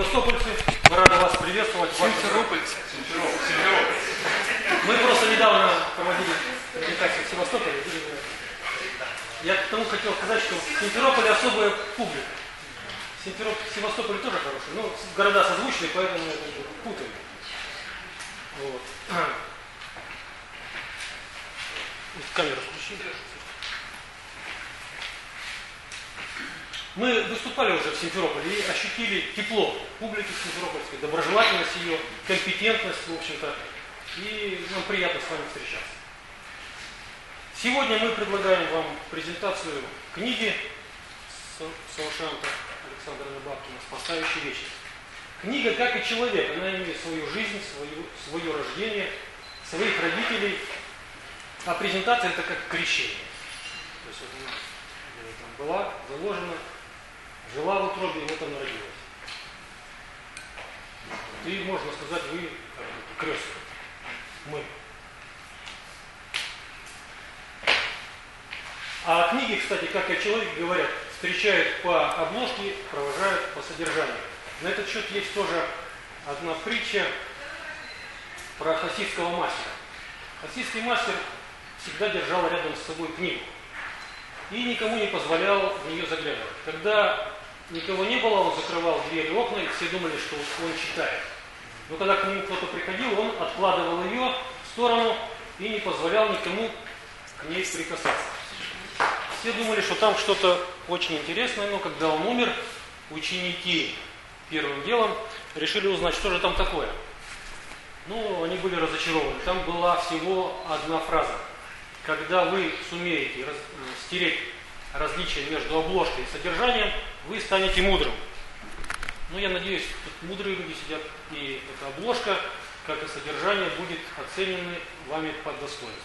Севастопольцы, мы рады вас приветствовать. Симферопольцы. Мы просто недавно проводили презентацию в Севастополе. Я к тому хотел сказать, что в Симферополе особая публика. Севастополь тоже хороший, но города созвучные, поэтому я путаю. Вот. Камеру включи. Мы выступали уже в Симферополе и ощутили тепло публики симферопольской, доброжелательность ее, компетентность, в общем-то, и нам приятно с вами встречаться. Сегодня мы предлагаем вам презентацию книги Саушанта Александра Набабкина «Спасающий вечность». Книга, как и человек, она имеет свою жизнь, свое рождение, своих родителей, а презентация это как крещение. То есть вот она там была заложена, жила в утробе и вот она родилась. И можно сказать, вы крестные. Мы. А книги, кстати, как и человек, говорят, встречают по обложке, провожают по содержанию. На этот счет есть тоже одна притча про хасидского мастера. Хасидский мастер всегда держал рядом с собой книгу и никому не позволял в нее заглядывать. Когда никого не было, он закрывал двери и окна, и все думали, что он читает. Но когда к нему кто-то приходил, он откладывал ее в сторону и не позволял никому к ней прикасаться. Все думали, что там что-то очень интересное, но когда он умер, ученики первым делом решили узнать, что же там такое. Ну, они были разочарованы. Там была всего одна фраза. Когда вы сумеете стереть различия между обложкой и содержанием, вы станете мудрым. Ну, я надеюсь, тут мудрые люди сидят, и эта обложка, как и содержание, будет оценены вами по достоинству.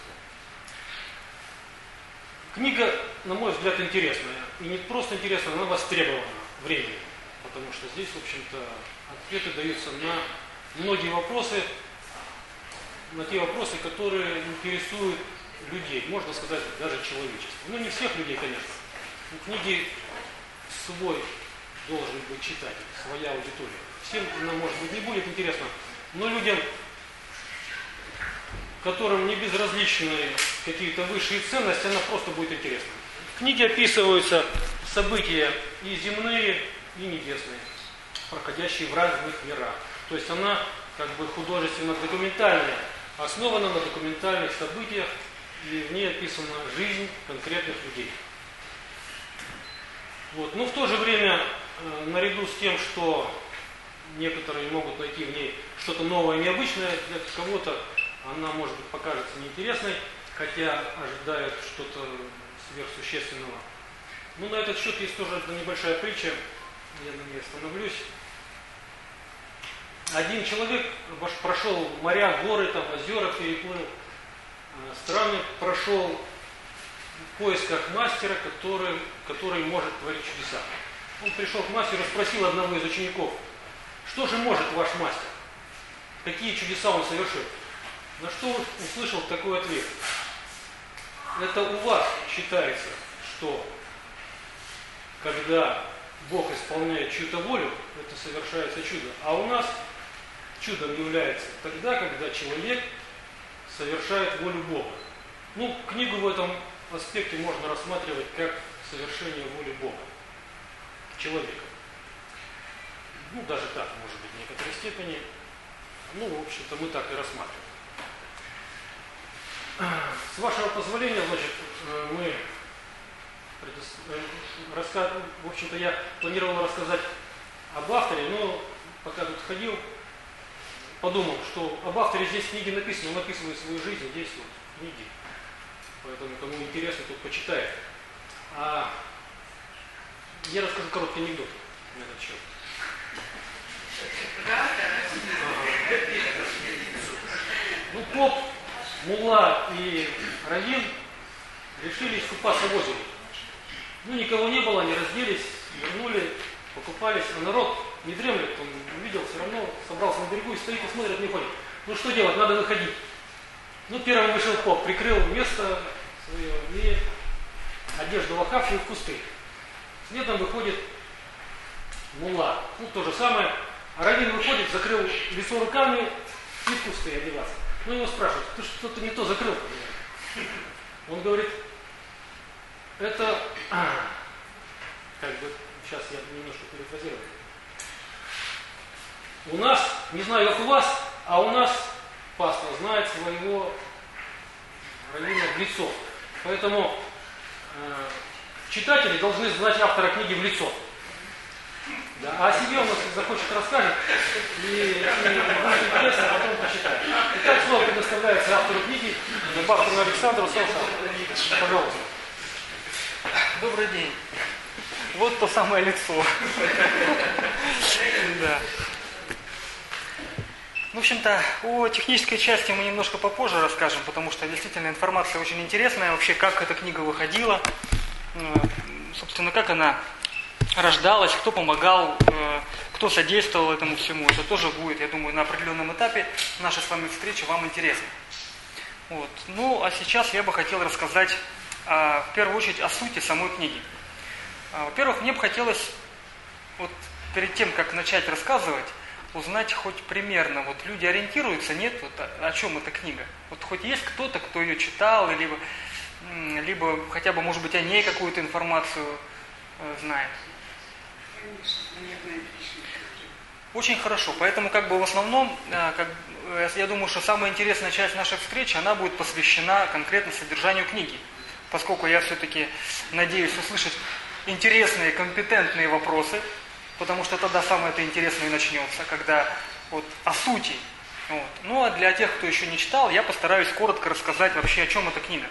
Книга, на мой взгляд, интересная. И не просто интересная, она востребована временем. Потому что здесь, в общем-то, ответы даются на многие вопросы, на те вопросы, которые интересуют людей, можно сказать, даже человечество. Ну, не всех людей, конечно. У книги свой должен быть читатель, своя аудитория. Всем она, может быть, не будет интересна, но людям, которым не безразличны какие-то высшие ценности, она просто будет интересна. В книге описываются события и земные, и небесные, проходящие в разных мирах. То есть она как бы художественно-документальная, основана на документальных событиях, и в ней описана жизнь конкретных людей. Вот. Но в то же время, наряду с тем, что некоторые могут найти в ней что-то новое, необычное, для кого-то она, может быть, покажется неинтересной, хотя ожидают что-то сверхсущественного. Ну, на этот счет есть тоже одна небольшая притча, я на ней остановлюсь. Один человек прошел моря, горы, там, озера переплыл, страны прошел в поисках мастера, который может творить чудеса. Он пришел к мастеру, спросил одного из учеников, что же может ваш мастер? Какие чудеса он совершил? На что он услышал такой ответ. Это у вас считается, что когда Бог исполняет чью-то волю, это совершается чудо. А у нас чудом является тогда, когда человек совершает волю Бога. Ну, книгу в этом аспекте можно рассматривать как совершение воли Бога, человека. Ну, даже так, может быть, в некоторой степени. Ну, в общем-то, мы так и рассматриваем. С вашего позволения, значит, мы в общем-то, я планировал рассказать об авторе, но пока тут ходил, подумал, что об авторе здесь в книге написано, он описывает свою жизнь, здесь вот в книге. Поэтому, кому интересно, тут почитает. А я расскажу короткий анекдот на этот счет. Ну, поп, мулла и раввин решили искупаться в озере. Ну, никого не было, они разделись, вернули, покупались, а народ не дремлет, он увидел, все равно собрался на берегу и стоит и смотрит, не ходит. Ну, что делать, надо выходить. Ну, первым вышел поп, прикрыл место свое и одежду лохавшую в кусты. Следом выходит мулла. Ну, то же самое, А раввин выходит, закрыл лицо руками и в кусты одеваться. Ну его спрашивают, ты что-то не то закрыл. Он говорит, это, как бы, сейчас я немножко перефразирую. У нас, не знаю как у вас, а у нас пастор знает своего раввина в лицо. Поэтому читатели должны знать автора книги в лицо. Да, а о себе он, если захочет, расскажет, и будет интересно, а потом почитает. Итак, слово предоставляется автору книги, Бахтину Александру Саусану. Пожалуйста. Добрый день. Вот то самое лицо. Да. В общем-то, о технической части мы немножко попозже расскажем, потому что действительно информация очень интересная. Вообще, как эта книга выходила, собственно, как она рождалась, кто помогал, кто содействовал этому всему. Это тоже будет, я думаю, на определенном этапе нашей с вами встречи вам интересно. Вот. Ну, а сейчас я бы хотел рассказать в первую очередь о сути самой книги. Во-первых, мне бы хотелось, вот перед тем, как начать рассказывать, узнать хоть примерно, вот люди ориентируются, нет, вот о чем эта книга? Вот хоть есть кто-то, кто ее читал, либо хотя бы, может быть, о ней какую-то информацию знает. Очень хорошо, поэтому как бы в основном, я думаю, что самая интересная часть нашей встречи, она будет посвящена конкретно содержанию книги, поскольку я все-таки надеюсь услышать интересные, компетентные вопросы, потому что тогда самое это интересное и начнется, когда вот о сути. Вот. Ну а для тех, кто еще не читал, я постараюсь коротко рассказать вообще, о чем эта книга.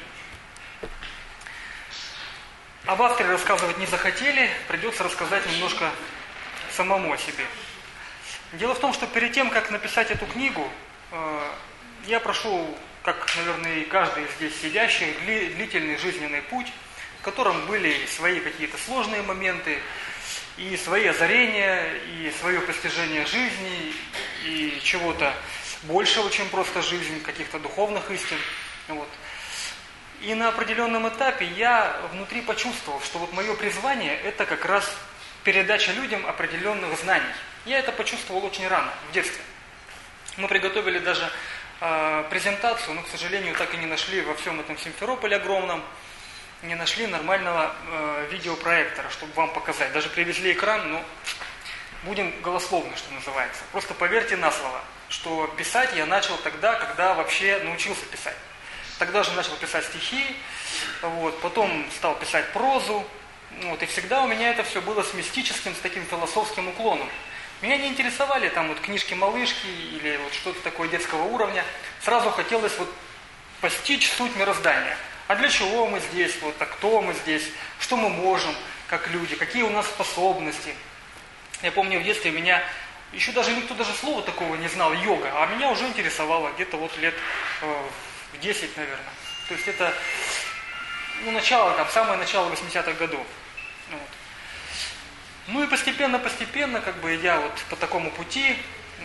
Об авторе рассказывать не захотели, придется рассказать немножко самому о себе. Дело в том, что перед тем, как написать эту книгу, я прошел, как, наверное, и каждый здесь сидящих, длительный жизненный путь, в котором были свои какие-то сложные моменты, и свои озарения, и свое постижение жизни, и чего-то большего, чем просто жизнь, каких-то духовных истин. Вот. И на определенном этапе я внутри почувствовал, что вот мое призвание – это как раз передача людям определенных знаний. Я это почувствовал очень рано, в детстве. Мы приготовили даже презентацию, но, к сожалению, так и не нашли во всем этом Симферополе огромном, не нашли нормального видеопроектора, чтобы вам показать. Даже привезли экран, но будем голословны, что называется. Просто поверьте на слово, что писать я начал тогда, когда вообще научился писать. Тогда же начал писать стихи, вот, потом стал писать прозу, вот, и всегда у меня это все было с мистическим, с таким философским уклоном. Меня не интересовали там вот книжки-малышки или вот что-то такое детского уровня. Сразу хотелось вот постичь суть мироздания. А для чего мы здесь, вот, а кто мы здесь, что мы можем, как люди, какие у нас способности. Я помню, в детстве меня, еще даже никто даже слова такого не знал, йога, а меня уже интересовало где-то вот лет в 10, наверное. То есть это, ну, начало, там, самое начало 80-х годов. Вот. Ну и постепенно, как бы идя вот по такому пути,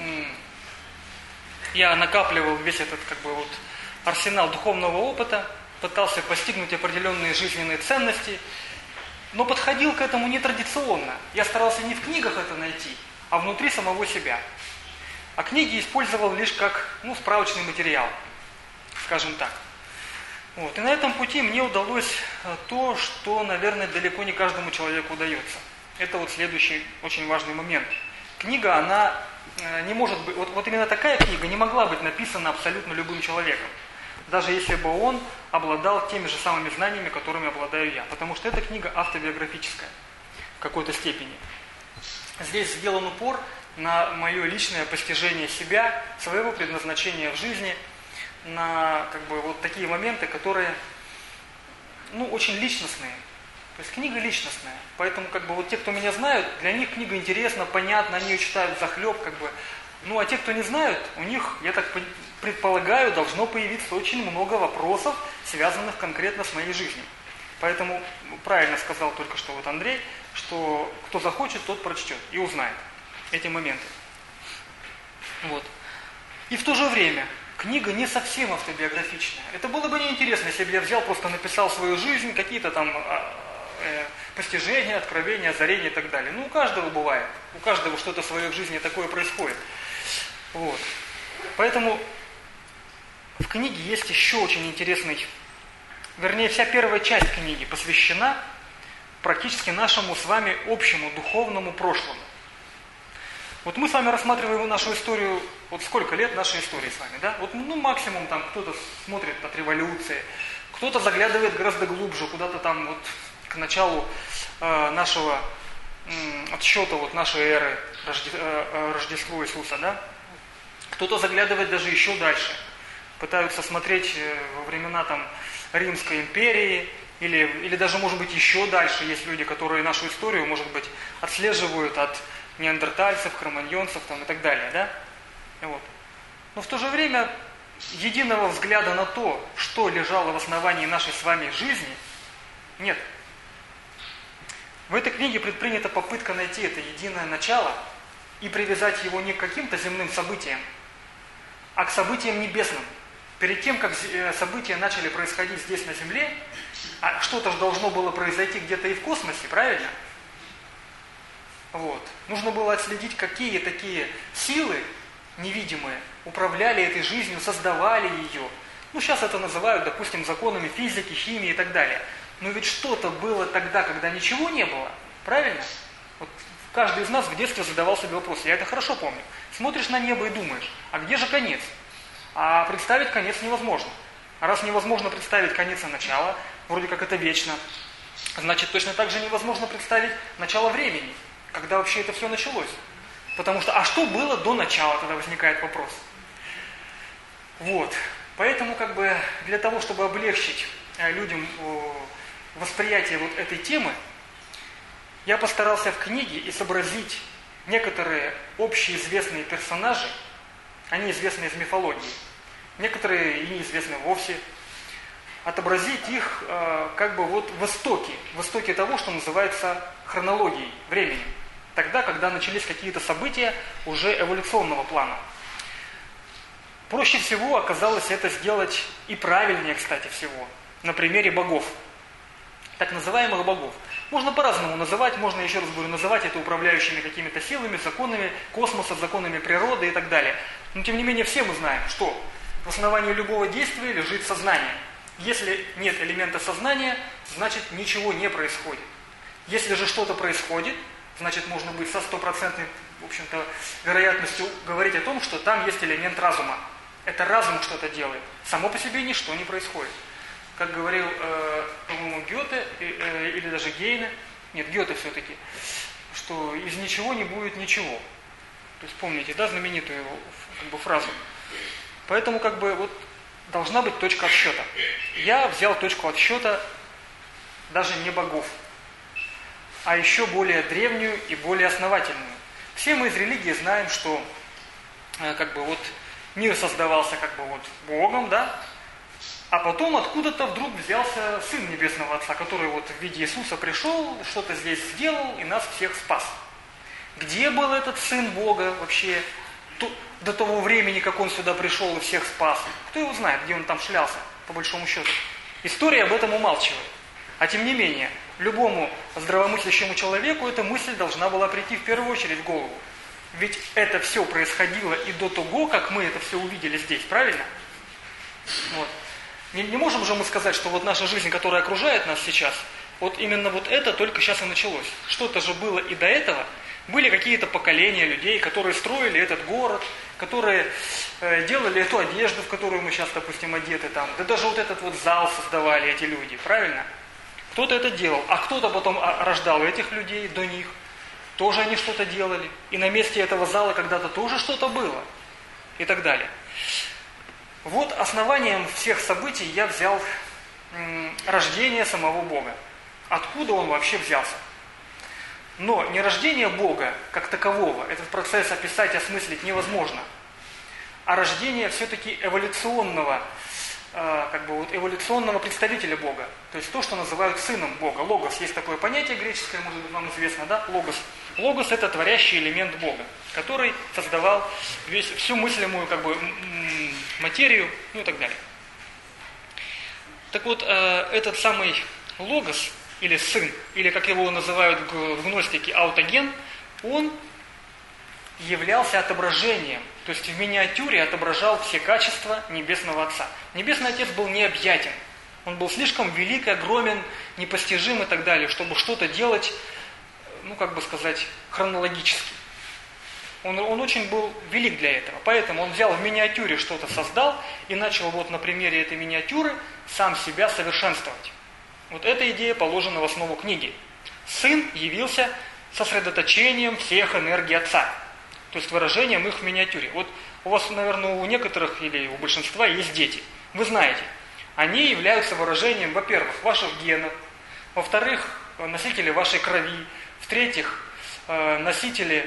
я накапливал весь этот, как бы, вот, арсенал духовного опыта, пытался постигнуть определенные жизненные ценности, но подходил к этому нетрадиционно. Я старался не в книгах это найти, а внутри самого себя. А книги использовал лишь как, ну, справочный материал, скажем так. Вот. И на этом пути мне удалось то, что, наверное, далеко не каждому человеку удается. Это вот следующий очень важный момент. Книга, она не может быть, вот именно такая книга не могла быть написана абсолютно любым человеком. Даже если бы он обладал теми же самыми знаниями, которыми обладаю я. Потому что эта книга автобиографическая в какой-то степени. Здесь сделан упор на мое личное постижение себя, своего предназначения в жизни, на, как бы, вот такие моменты, которые, ну, очень личностные. То есть книга личностная. Поэтому, как бы, вот те, кто меня знают, для них книга интересна, понятна, они ее читают взахлеб, как бы. Ну, а те, кто не знают, у них, я так предполагаю, должно появиться очень много вопросов, связанных конкретно с моей жизнью. Поэтому правильно сказал только что вот Андрей, что кто захочет, тот прочтет и узнает эти моменты. Вот. И в то же время книга не совсем автобиографичная. Это было бы неинтересно, если бы я взял, просто написал свою жизнь, какие-то там постижение, откровение, озарение и так далее. Ну, у каждого бывает. У каждого что-то свое в жизни такое происходит. Вот. Поэтому в книге есть еще очень интересный, вернее, вся первая часть книги посвящена практически нашему с вами общему духовному прошлому. Вот мы с вами рассматриваем нашу историю, вот сколько лет нашей истории с вами, да? Вот, ну, максимум там кто-то смотрит от революции, кто-то заглядывает гораздо глубже, куда-то там вот к началу нашего отсчета вот нашей эры, Рождества Иисуса, да? Кто-то заглядывает даже еще дальше, пытаются смотреть во времена там Римской империи, или даже, может быть, еще дальше. Есть люди, которые нашу историю, может быть, отслеживают от неандертальцев, кроманьонцев там, и так далее, да? Вот. Но в то же время единого взгляда на то, что лежало в основании нашей с вами жизни, нет. В этой книге предпринята попытка найти это единое начало и привязать его не к каким-то земным событиям, а к событиям небесным. Перед тем, как события начали происходить здесь на Земле, а что-то же должно было произойти где-то и в космосе, правильно? Вот. Нужно было отследить, какие такие силы невидимые управляли этой жизнью, создавали ее. Ну, сейчас это называют, допустим, законами физики, химии и так далее. Но ведь что-то было тогда, когда ничего не было, правильно? Вот каждый из нас в детстве задавал себе вопрос, я это хорошо помню. Смотришь на небо и думаешь, а где же конец? А представить конец невозможно. А раз невозможно представить конец и начало, вроде как это вечно, значит, точно так же невозможно представить начало времени, когда вообще это все началось. Потому что, а что было до начала, тогда возникает вопрос. Вот. Поэтому, как бы, для того, чтобы облегчить людям восприятие вот этой темы, я постарался в книге изобразить некоторые общеизвестные персонажи, они известны из мифологии, некоторые и неизвестны вовсе, отобразить их как бы вот в истоке того, что называется хронологией, временем. Тогда, когда начались какие-то события уже эволюционного плана. Проще всего оказалось это сделать, и правильнее, кстати, всего, на примере богов. Так называемых богов. Можно по-разному называть, можно, еще раз говорю, называть это управляющими какими-то силами, законами космоса, законами природы и так далее. Но тем не менее все мы знаем, что в основании любого действия лежит сознание. Если нет элемента сознания, значит ничего не происходит. Если же что-то происходит, значит можно быть со стопроцентной, в общем-то, вероятностью говорить о том, что там есть элемент разума. Это разум что-то делает. Само по себе ничто не происходит. Как говорил, по-моему, Гёте, или даже Гейне, нет, Гёте все-таки, что из ничего не будет ничего. То есть помните, да, знаменитую как бы фразу. Поэтому как бы вот должна быть точка отсчета. Я взял точку отсчета даже не богов, а еще более древнюю и более основательную. Все мы из религии знаем, что как бы вот мир создавался как бы вот Богом, да, а потом откуда-то вдруг взялся Сын Небесного Отца, который вот в виде Иисуса пришел, что-то здесь сделал и нас всех спас. Где был этот Сын Бога вообще до того времени, как Он сюда пришел и всех спас? Кто его знает, где Он там шлялся, по большому счету? История об этом умалчивает. А тем не менее, любому здравомыслящему человеку эта мысль должна была прийти в первую очередь в голову. Ведь это все происходило и до того, как мы это все увидели здесь, правильно? Вот. Не можем же мы сказать, что вот наша жизнь, которая окружает нас сейчас, вот именно вот это только сейчас и началось. Что-то же было и до этого. Были какие-то поколения людей, которые строили этот город, которые делали эту одежду, в которую мы сейчас, допустим, одеты там. Да даже вот этот вот зал создавали эти люди, правильно? Кто-то это делал, а кто-то потом рождал этих людей до них. Тоже они что-то делали. И на месте этого зала когда-то тоже что-то было. И так далее. Вот основанием всех событий я взял рождение самого Бога. Откуда он вообще взялся? Но не рождение Бога как такового, этот процесс описать, осмыслить невозможно, а рождение все-таки эволюционного, как бы вот эволюционного представителя Бога. То есть то, что называют сыном Бога. Логос, есть такое понятие греческое, может быть, вам известно, да? Логос. Логос – это творящий элемент Бога, который создавал всю мыслимую как бы материю, ну и так далее. Так вот, этот самый Логос, или сын, или как его называют в гностике аутоген, он являлся отображением, то есть в миниатюре отображал все качества Небесного Отца. Небесный Отец был необъятен, он был слишком велик, огромен, непостижим и так далее, чтобы что-то делать, хронологически. Он очень был велик для этого, поэтому он взял в миниатюре что-то, создал и начал на примере этой миниатюры сам себя совершенствовать. Вот эта идея положена в основу книги. Сын явился сосредоточением всех энергий Отца, то есть выражением их в миниатюре. Вот у вас, наверное, у некоторых или у большинства есть дети. Вы знаете, они являются выражением, во-первых, ваших генов, во-вторых, носители вашей крови, в-третьих, носители,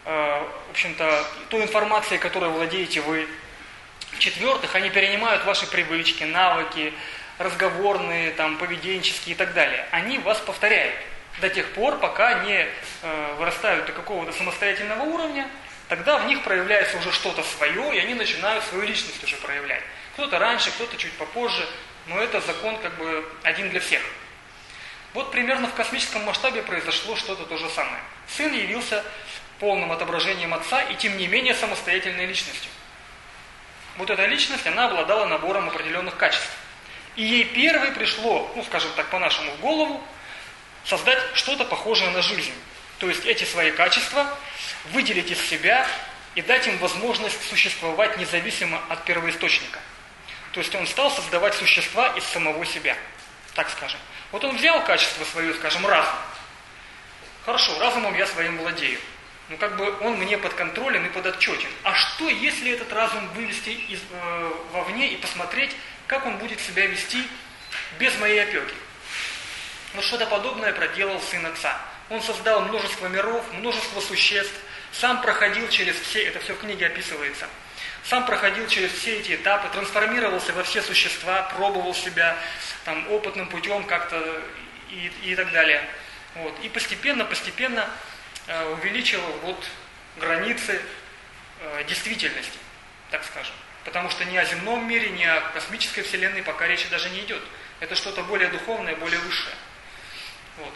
той информации, которой владеете вы. В-четвертых, они перенимают ваши привычки, навыки, разговорные, поведенческие и так далее. Они вас повторяют до тех пор, пока не вырастают до какого-то самостоятельного уровня, тогда в них проявляется уже что-то свое, и они начинают свою личность уже проявлять. Кто-то раньше, кто-то чуть попозже, но это закон один для всех. Вот примерно в космическом масштабе произошло что-то то же самое. Сын явился полным отображением Отца и тем не менее самостоятельной личностью. Вот эта личность, она обладала набором определенных качеств. И ей первой пришло, по-нашему, в голову, создать что-то похожее на жизнь. То есть эти свои качества выделить из себя и дать им возможность существовать независимо от первоисточника. То есть он стал создавать существа из самого себя, так скажем. Вот он взял качество свое, разум. Хорошо, разумом я своим владею. Он мне подконтролен и подотчетен. А что, если этот разум вывести вовне и посмотреть, как он будет себя вести без моей опеки? Вот что-то подобное проделал Сын Отца. Он создал множество миров, множество существ, сам проходил через все, это все в книге описывается, сам проходил через все эти этапы, трансформировался во все существа, пробовал себя опытным путем как-то и так далее. Вот. И постепенно увеличил границы действительности, так скажем. Потому что ни о земном мире, ни о космической вселенной пока речи даже не идет. Это что-то более духовное, более высшее. Вот.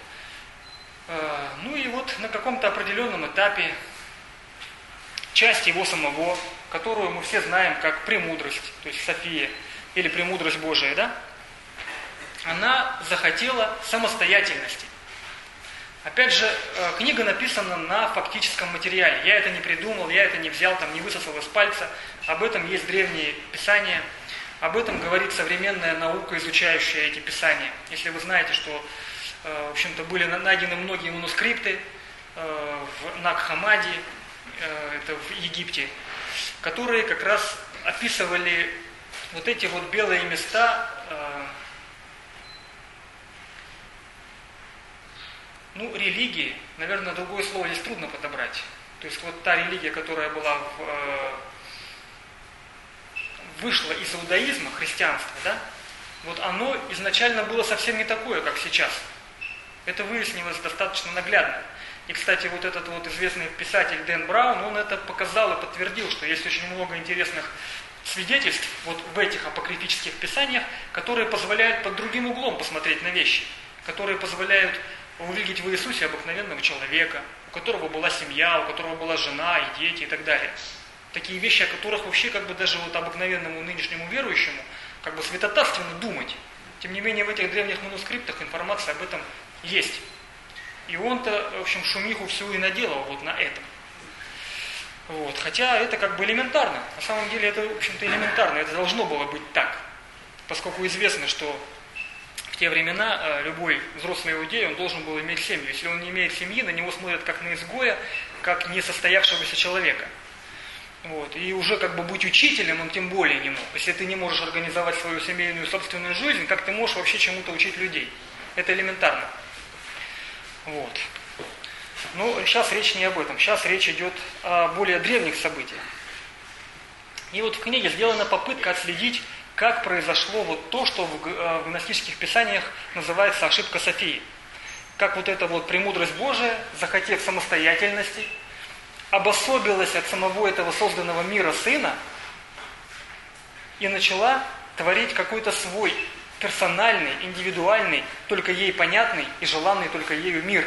На каком-то определенном этапе часть его самого, которую мы все знаем как премудрость, то есть София, или премудрость Божия, да? Она захотела самостоятельности. Опять же, книга написана на фактическом материале. Я это не придумал, я это не взял, не высосал из пальца. Об этом есть древние писания. Об этом говорит современная наука, изучающая эти писания. Если вы знаете, что, были найдены многие манускрипты в Накхамаде, это в Египте, которые как раз описывали эти белые места, религии, наверное, другое слово здесь трудно подобрать. То есть та религия, которая была вышла из иудаизма, христианства, да, оно изначально было совсем не такое, как сейчас. Это выяснилось достаточно наглядно. И, кстати, этот известный писатель Дэн Браун, он это показал и подтвердил, что есть очень много интересных свидетельств в этих апокрифических писаниях, которые позволяют под другим углом посмотреть на вещи, которые позволяют увидеть в Иисусе обыкновенного человека, у которого была семья, у которого была жена и дети и так далее. Такие вещи, о которых вообще даже обыкновенному нынешнему верующему святотатственно думать. Тем не менее, в этих древних манускриптах информация об этом есть. И он-то, шумиху всю и наделал на этом. Хотя это элементарно. На самом деле это, элементарно. Это должно было быть так. Поскольку известно, что в те времена любой взрослый иудей, он должен был иметь семью. Если он не имеет семьи, на него смотрят как на изгоя, как несостоявшегося человека. И уже быть учителем он тем более не мог. Если ты не можешь организовать свою семейную собственную жизнь, как ты можешь вообще чему-то учить людей? Это элементарно. Но сейчас речь не об этом. Сейчас речь идет о более древних событиях. И в книге сделана попытка отследить, как произошло то, что в гностических писаниях называется ошибка Софии. Как эта премудрость Божия, захотев самостоятельности, обособилась от самого этого созданного мира Сына и начала творить какой-то свой персональный, индивидуальный, только ей понятный и желанный только ею мир.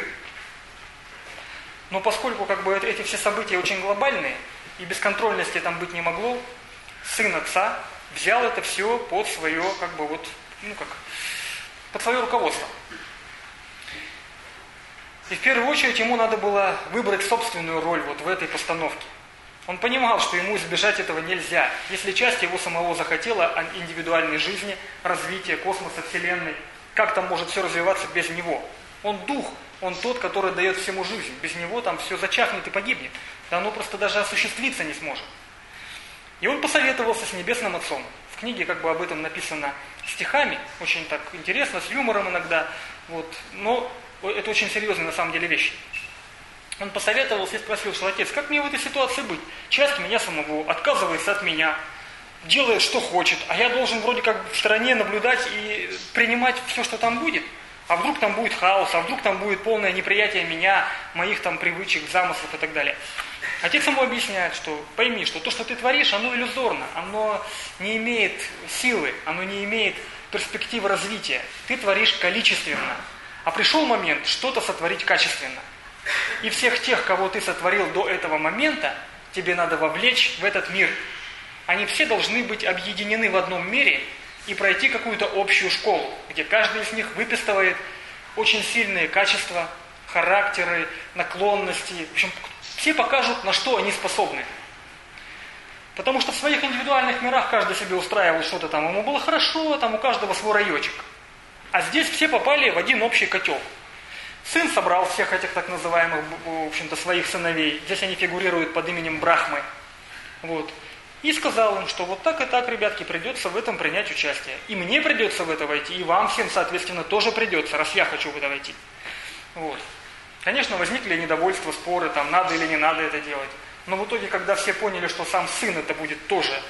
Но поскольку эти все события очень глобальные, и бесконтрольности там быть не могло, сын отца взял это все под свое, под свое руководство. И в первую очередь ему надо было выбрать собственную роль в этой постановке. Он понимал, что ему избежать этого нельзя. Если часть его самого захотела индивидуальной жизни, развития космоса, Вселенной, как там может все развиваться без него? Он дух, он тот, который дает всему жизнь. Без него там все зачахнет и погибнет. Да оно просто даже осуществиться не сможет. И он посоветовался с Небесным Отцом. В книге об этом написано стихами, очень так интересно, с юмором иногда. Но это очень серьезные на самом деле вещи. Он посоветовался и спросил, что отец, как мне в этой ситуации быть? Часть меня самого отказывается от меня, делает, что хочет, а я должен вроде как в стороне наблюдать и принимать все, что там будет. А вдруг там будет хаос, а вдруг там будет полное неприятие меня, моих там привычек, замыслов и так далее. Отец ему объясняет, что пойми, что то, что ты творишь, оно иллюзорно, оно не имеет силы, оно не имеет перспективы развития. Ты творишь количественно, а пришел момент что-то сотворить качественно. И всех тех, кого ты сотворил до этого момента, тебе надо вовлечь в этот мир. Они все должны быть объединены в одном мире и пройти какую-то общую школу, где каждый из них выписывает очень сильные качества, характеры, наклонности. В общем, все покажут, на что они способны. Потому что в своих индивидуальных мирах каждый себе устраивал что-то там, ему было хорошо, там у каждого свой райончик. А здесь все попали в один общий котел. Сын собрал всех этих так называемых, в общем-то, своих сыновей. Здесь они фигурируют под именем Брахмы. И сказал им, что вот так и так, ребятки, придется в этом принять участие. И мне придется в это войти, и вам всем, соответственно, тоже придется, раз я хочу в это войти. Конечно, возникли недовольства, споры, там, надо или не надо это делать. Но в итоге, когда все поняли, что сам сын это будет тоже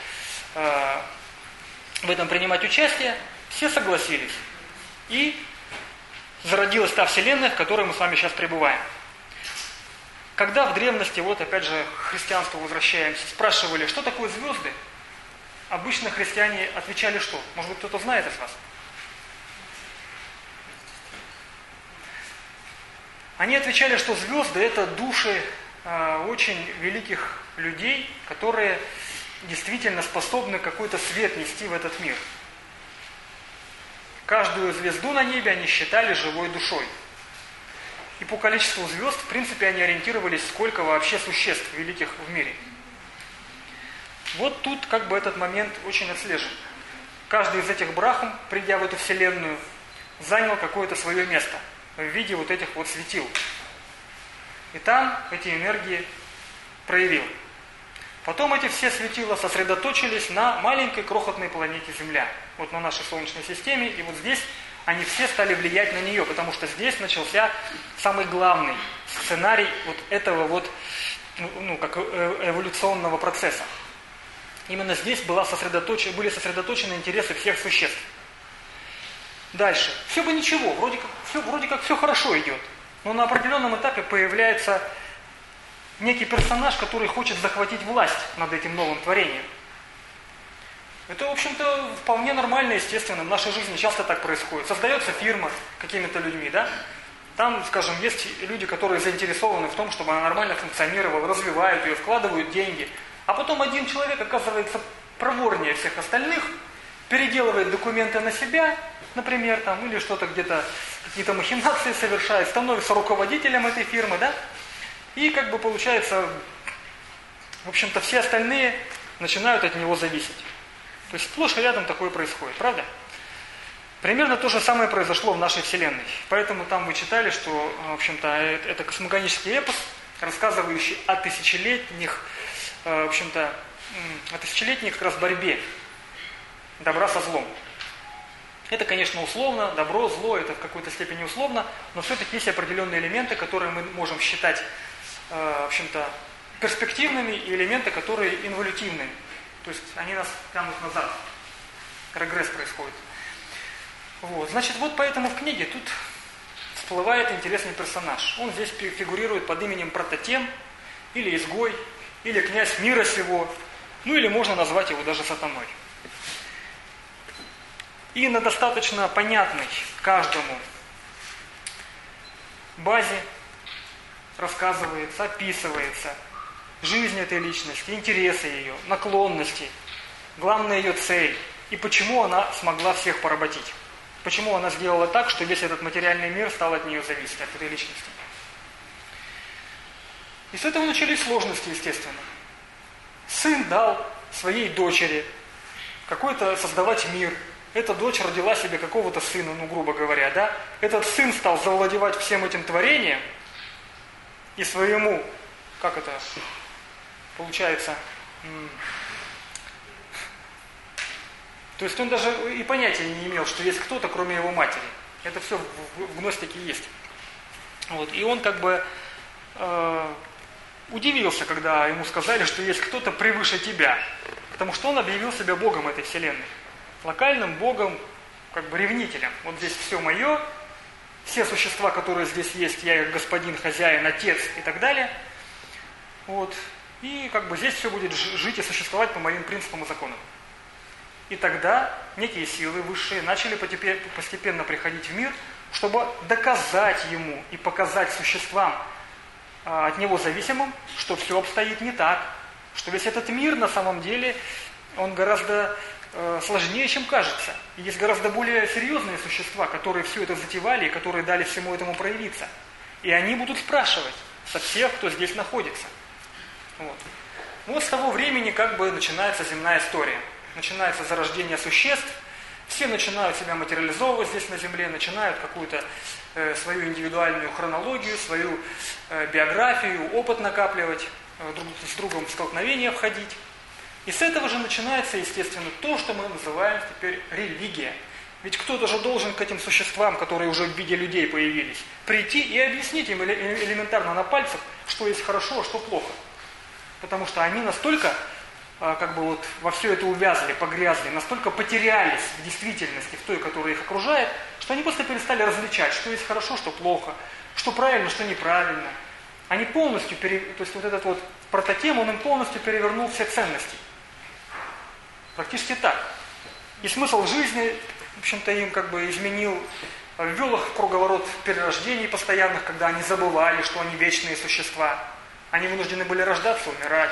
в этом принимать участие, все согласились. И зародилась та вселенная, в которой мы с вами сейчас пребываем. Когда в древности, опять же, к христианству возвращаемся, спрашивали, что такое звезды, обычно христиане отвечали что? Может быть, кто-то знает из вас? Они отвечали, что звезды – это души очень великих людей, которые действительно способны какой-то свет нести в этот мир. Каждую звезду на небе они считали живой душой. И по количеству звезд, в принципе, они ориентировались, сколько вообще существ великих в мире. Тут этот момент очень отслежен. Каждый из этих брахм, придя в эту вселенную, занял какое-то свое место в виде этих светил. И там эти энергии проявил. Потом эти все светила сосредоточились на маленькой крохотной планете Земля. На нашей Солнечной системе. И здесь они все стали влиять на нее, потому что здесь начался самый главный сценарий этого эволюционного процесса. Именно здесь были сосредоточены интересы всех существ. Дальше. Все бы ничего, вроде как все хорошо идет. Но на определенном этапе появляется некий персонаж, который хочет захватить власть над этим новым творением. Это, в общем-то, вполне нормально, естественно. В нашей жизни часто так происходит. Создается фирма какими-то людьми, да? Там, скажем, есть люди, которые заинтересованы в том, чтобы она нормально функционировала, развивают ее, вкладывают деньги. А потом один человек оказывается проворнее всех остальных, переделывает документы на себя, например, или что-то где-то, какие-то махинации совершает, становится руководителем этой фирмы, да? И получается, в общем-то, все остальные начинают от него зависеть. То есть сплошь и рядом такое происходит, правда? Примерно то же самое произошло в нашей Вселенной. Поэтому там вы читали, что, в общем-то, это космогонический эпос, рассказывающий о тысячелетних, в общем-то, о тысячелетней как раз борьбе добра со злом. Это, конечно, условно, добро, зло, это в какой-то степени условно, но все-таки есть определенные элементы, которые мы можем считать, в общем-то, перспективными, и элементы, которые инволютивны. То есть они нас тянут назад. Регресс происходит. Значит, поэтому в книге тут всплывает интересный персонаж. Он здесь фигурирует под именем Прототем, или Изгой, или Князь Мира Сего, или можно назвать его даже Сатаной. И на достаточно понятной каждому базе рассказывается, описывается жизнь этой личности, интересы ее, наклонности, главная ее цель и почему она смогла всех поработить. Почему она сделала так, что весь этот материальный мир стал от нее зависеть, от этой личности. И с этого начались сложности, естественно. Сын дал своей дочери какой-то создавать мир. Эта дочь родила себе какого-то сына, ну, грубо говоря, да? Этот сын стал завладевать всем этим творением и своему, как это получается, то есть он даже и понятия не имел, что есть кто-то, кроме его матери. Это все в гностике есть. Вот. И он как бы удивился, когда ему сказали, что есть кто-то превыше тебя. Потому что он объявил себя Богом этой вселенной. Локальным Богом, как бы ревнителем. Вот здесь все мое, все существа, которые здесь есть, я их господин, хозяин, отец и так далее. Вот. И как бы здесь все будет жить и существовать по моим принципам и законам. И тогда некие силы высшие начали постепенно приходить в мир, чтобы доказать ему и показать существам от него зависимым, что все обстоит не так, что весь этот мир на самом деле, он гораздо сложнее, чем кажется. И есть гораздо более серьезные существа, которые все это затевали и которые дали всему этому проявиться. И они будут спрашивать со всех, кто здесь находится. Вот с того времени как бы начинается земная история. Начинается зарождение существ, все начинают себя материализовывать здесь на Земле, начинают какую-то свою индивидуальную хронологию, свою биографию, опыт накапливать, друг с другом в столкновения входить. И с этого же начинается, естественно, то, что мы называем теперь религия. Ведь кто-то же должен к этим существам, которые уже в виде людей появились, прийти и объяснить им элементарно на пальцах, что есть хорошо, а что плохо. Потому что они настолько как бы вот во все это увязли, погрязли, настолько потерялись в действительности, в той, которая их окружает, что они просто перестали различать, что есть хорошо, что плохо, что правильно, что неправильно. Они полностью, то есть вот этот вот прототем, он им полностью перевернул все ценности. Практически так. И смысл жизни, в общем-то, им как бы изменил, ввел их в круговорот перерождений постоянных, когда они забывали, что они вечные существа. Они вынуждены были рождаться, умирать.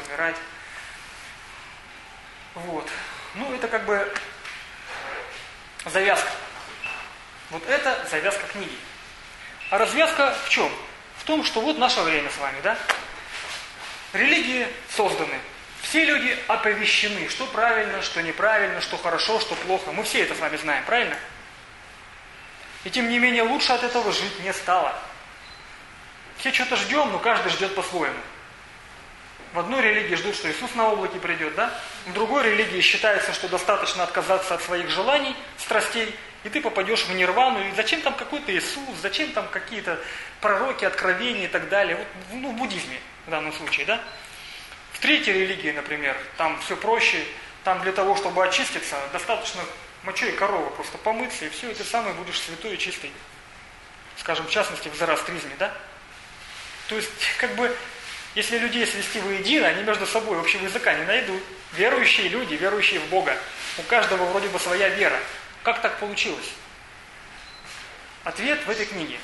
Вот. Ну, это как бы завязка. Вот это завязка книги. А развязка в чем? В том, что вот наше время с вами, да? Религии созданы. Все люди оповещены, что правильно, что неправильно, что хорошо, что плохо. Мы все это с вами знаем, правильно? И тем не менее лучше от этого жить не стало. Все что-то ждем, но каждый ждет по-своему. В одной религии ждут, что Иисус на облаке придет, да? В другой религии считается, что достаточно отказаться от своих желаний, страстей, и ты попадешь в нирвану. И зачем там какой-то Иисус, зачем там какие-то пророки, откровения и так далее. Вот, ну, в буддизме в данном случае, да? В третьей религии, например, там все проще. Там для того, чтобы очиститься, достаточно мочой коровы просто помыться, и все, и ты самый будешь святой и чистый. Скажем, в частности, в зороастризме, да? То есть, как бы, если людей свести воедино, они между собой общего языка не найдут. Верующие люди, верующие в Бога. У каждого вроде бы своя вера. Как так получилось? Ответ в этой книге.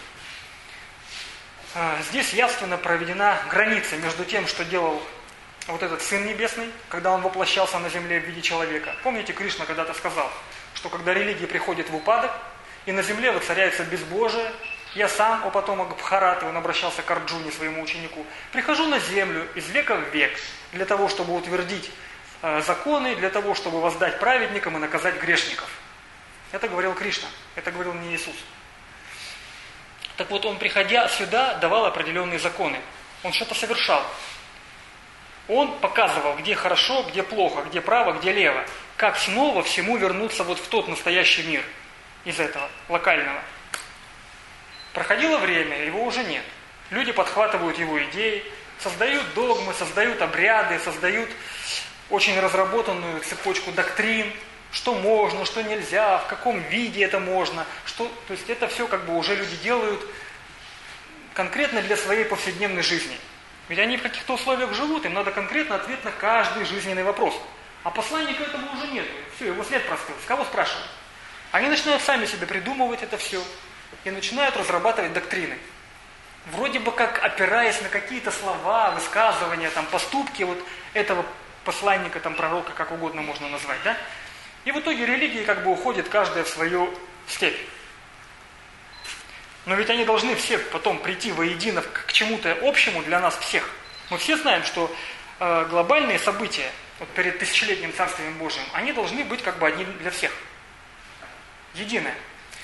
Здесь явственно проведена граница между тем, что делал вот этот Сын Небесный, когда он воплощался на земле в виде человека. Помните, Кришна когда-то сказал, что когда религия приходит в упадок, и на земле воцаряется безбожие, я сам, о потомок Бхараты, он обращался к Арджуне, своему ученику, прихожу на землю из века в век, для того, чтобы утвердить законы, для того, чтобы воздать праведникам и наказать грешников. Это говорил Кришна, это говорил не Иисус. Так вот, он, приходя сюда, давал определенные законы. Он что-то совершал. Он показывал, где хорошо, где плохо, где право, где лево. Как снова всему вернуться вот в тот настоящий мир из этого, локального. Проходило время, его уже нет. Люди подхватывают его идеи, создают догмы, создают обряды, создают очень разработанную цепочку доктрин, что можно, что нельзя, в каком виде это можно. То есть это все как бы уже люди делают конкретно для своей повседневной жизни. Ведь они в каких-то условиях живут, им надо конкретно ответ на каждый жизненный вопрос. А посланника этому уже нет. Все, его след простыл. С кого спрашивать? Они начинают сами себе придумывать это все и начинают разрабатывать доктрины. Вроде бы как опираясь на какие-то слова, высказывания, там, поступки вот этого посланника, там, пророка, как угодно можно назвать, да? И в итоге религии как бы уходят каждая в свою степь. Но ведь они должны все потом прийти воедино к чему-то общему для нас всех. Мы все знаем, что глобальные события вот перед тысячелетним Царствием Божьим, они должны быть как бы одни для всех. Единое.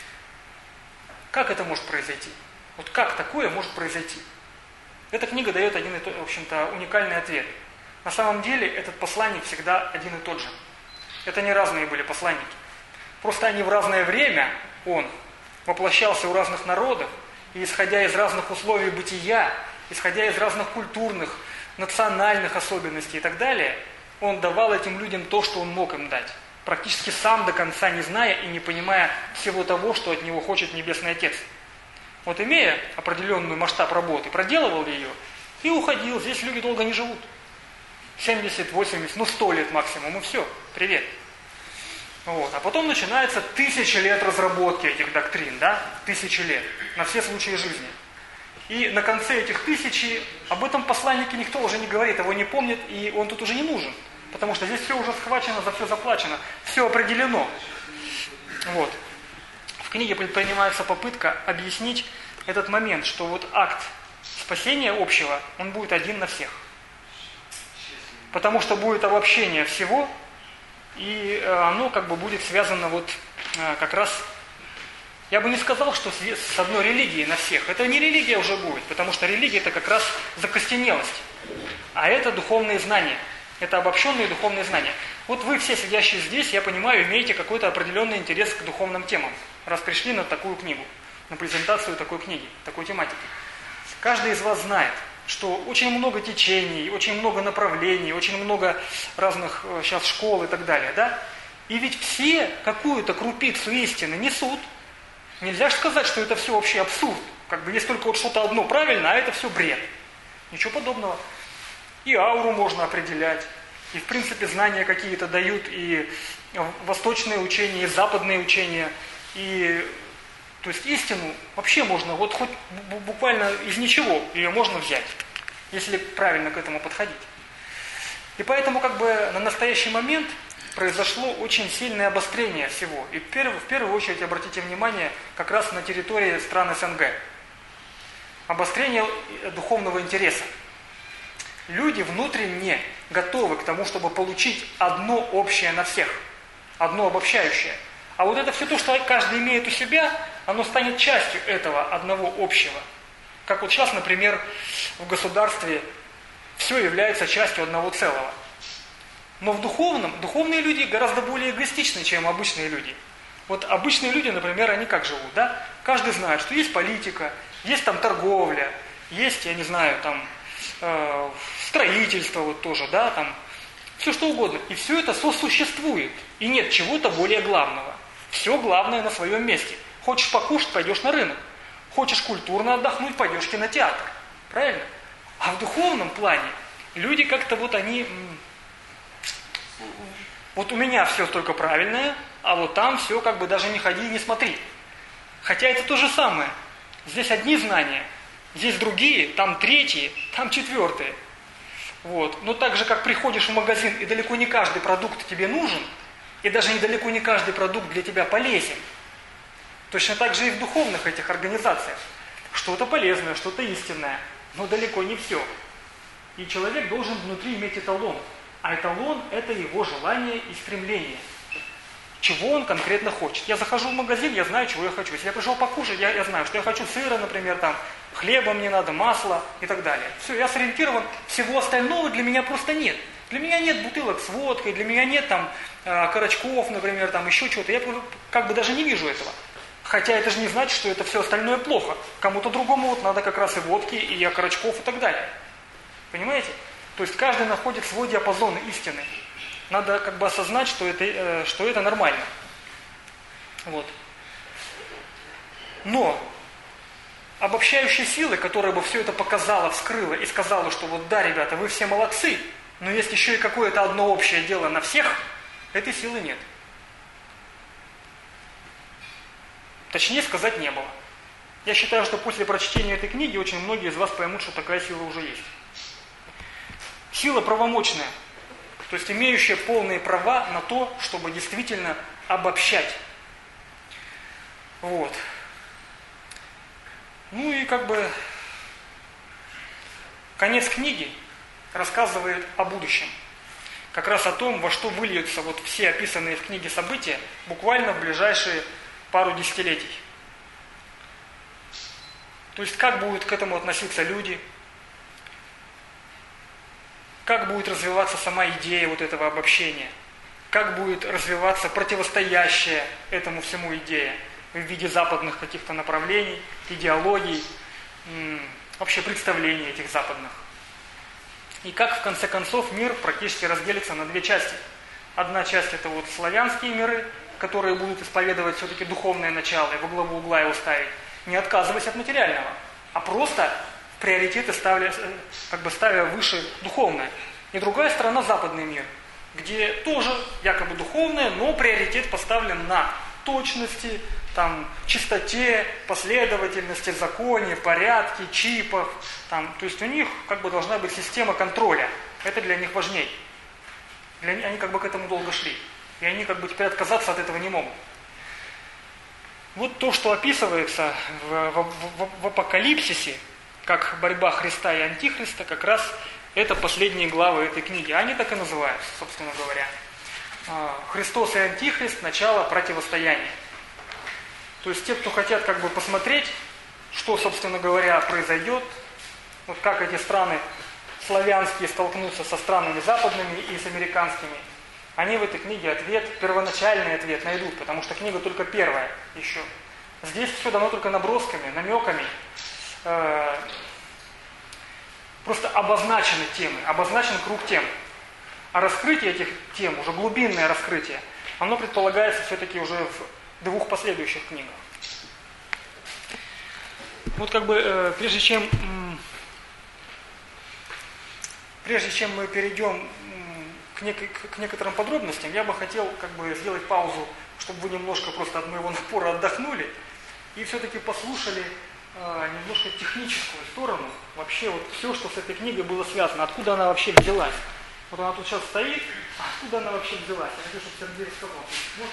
Как это может произойти? Вот как такое может произойти? Эта книга дает один и тот, в общем-то, уникальный ответ. На самом деле этот посланник всегда один и тот же. Это не разные были посланники. Просто они в разное время, он воплощался у разных народов, и исходя из разных условий бытия, исходя из разных культурных, национальных особенностей и так далее, он давал этим людям то, что он мог им дать. Практически сам до конца не зная и не понимая всего того, что от него хочет Небесный Отец. Вот имея определенный масштаб работы, проделывал ее и уходил. Здесь люди долго не живут. 70, 80, 100 лет максимум, и все, привет. Вот. А потом начинается 1000 лет разработки этих доктрин, да? 1000 лет, на все случаи жизни. И на конце этих 1000 об этом посланнике никто уже не говорит, его не помнит, и он тут уже не нужен. Потому что здесь все уже схвачено, за все заплачено, все определено. Вот. В книге предпринимается попытка объяснить этот момент, что вот акт спасения общего, он будет один на всех. Потому что будет обобщение всего, и оно как бы будет связано вот как раз, я бы не сказал, что с одной религией на всех. Это не религия уже будет, потому что религия это как раз закостенелость. А это духовные знания. Это обобщенные духовные знания. Вот вы все сидящие здесь, я понимаю, имеете какой-то определенный интерес к духовным темам, раз пришли на такую книгу, на презентацию такой книги, такой тематики. Каждый из вас знает, что очень много течений, очень много направлений, очень много разных сейчас школ и так далее, да? И ведь все какую-то крупицу истины несут. Нельзя же сказать, что это все вообще абсурд. Как бы есть только вот что-то одно правильно, а это все бред. Ничего подобного. И ауру можно определять, и в принципе знания какие-то дают, и восточные учения, и западные учения, и то есть истину вообще можно, вот хоть буквально из ничего ее можно взять, если правильно к этому подходить. И поэтому как бы на настоящий момент произошло очень сильное обострение всего. И в первую очередь обратите внимание как раз на территории стран СНГ. Обострение духовного интереса. Люди внутренне готовы к тому, чтобы получить одно общее на всех, одно обобщающее. А вот это все то, что каждый имеет у себя, оно станет частью этого одного общего. Как вот сейчас, например, в государстве все является частью одного целого. Но в духовные люди гораздо более эгоистичны, чем обычные люди. Вот обычные люди, например, они как живут, да? Каждый знает, что есть политика, есть там торговля, есть, я не знаю, там строительство вот тоже, да, там все что угодно. И все это сосуществует. И нет чего-то более главного. Все главное на своем месте. Хочешь покушать, пойдешь на рынок. Хочешь культурно отдохнуть, пойдешь в кинотеатр. Правильно? А в духовном плане люди как-то вот они... Вот у меня все только правильное, а вот там все как бы даже не ходи и не смотри. Хотя это то же самое. Здесь одни знания, здесь другие, там третьи, там четвертые. Вот. Но так же, как приходишь в магазин, и далеко не каждый продукт тебе нужен, и даже недалеко не каждый продукт для тебя полезен. Точно так же и в духовных этих организациях. Что-то полезное, что-то истинное, но далеко не все. И человек должен внутри иметь эталон. А эталон – это его желание и стремление. Чего он конкретно хочет. Я захожу в магазин, я знаю, чего я хочу. Если я пришел покушать, я знаю, что я хочу сыра, например, там, хлеба мне надо, масла и так далее. Все, я сориентирован, всего остального для меня просто нет. Для меня нет бутылок с водкой, для меня нет там окорочков, например, там еще чего-то. Я как бы даже не вижу этого. Хотя это же не значит, что это все остальное плохо. Кому-то другому вот надо как раз и водки, и окорочков и так далее. Понимаете? То есть каждый находит свой диапазон истины. Надо как бы осознать, что это нормально. Вот. Но обобщающей силы, которая бы все это показала, вскрыла и сказала, что вот да, ребята, вы все молодцы, но есть еще и какое-то одно общее дело на всех, этой силы нет. точнее сказать не было. Я считаю, что после прочтения этой книги очень многие из вас поймут, что такая сила уже есть. Сила правомочная, то есть имеющая полные права на то, чтобы действительно обобщать. Вот. Ну и как бы конец книги рассказывает о будущем. Как раз о том, во что выльются вот все описанные в книге события буквально в ближайшие пару десятилетий. То есть как будут к этому относиться люди, как будет развиваться сама идея вот этого обобщения, как будет развиваться противостоящая этому всему идея в виде западных каких-то направлений, идеологий, вообще представлений этих западных. И как в конце концов мир практически разделится на две части. Одна часть это вот славянские миры, которые будут исповедовать все-таки духовное начало и во главу угла его ставить, не отказываясь от материального, а просто в приоритеты ставя выше духовное. И другая сторона западный мир, где тоже якобы духовное, но приоритет поставлен на точности, чистоте, последовательности, законе, порядке, чипах. То есть у них должна быть система контроля. Это для них важней. Они к этому долго шли. И они теперь отказаться от этого не могут. Вот то, что описывается в Апокалипсисе, как борьба Христа и Антихриста, как раз это последние главы этой книги. Они так и называются, собственно говоря. Христос и Антихрист – начало противостояния. То есть те, кто хотят посмотреть, что, собственно говоря, произойдет, вот как эти страны славянские столкнутся со странами западными и с американскими, они в этой книге первоначальный ответ найдут, потому что книга только первая еще. Здесь все дано только набросками, намеками. Просто обозначены темы, обозначен круг тем. А раскрытие этих тем, уже глубинное раскрытие, оно предполагается все-таки уже в двух последующих книгах. Вот прежде чем мы перейдем к некоторым подробностям, я бы хотел сделать паузу, чтобы вы немножко просто от моего напора отдохнули и все-таки послушали немножко техническую сторону, вообще вот все, что с этой книгой было связано, откуда она вообще взялась. Вот она тут сейчас стоит, откуда она вообще взялась? Я хочу, чтобы Сергей рассказал. Можно?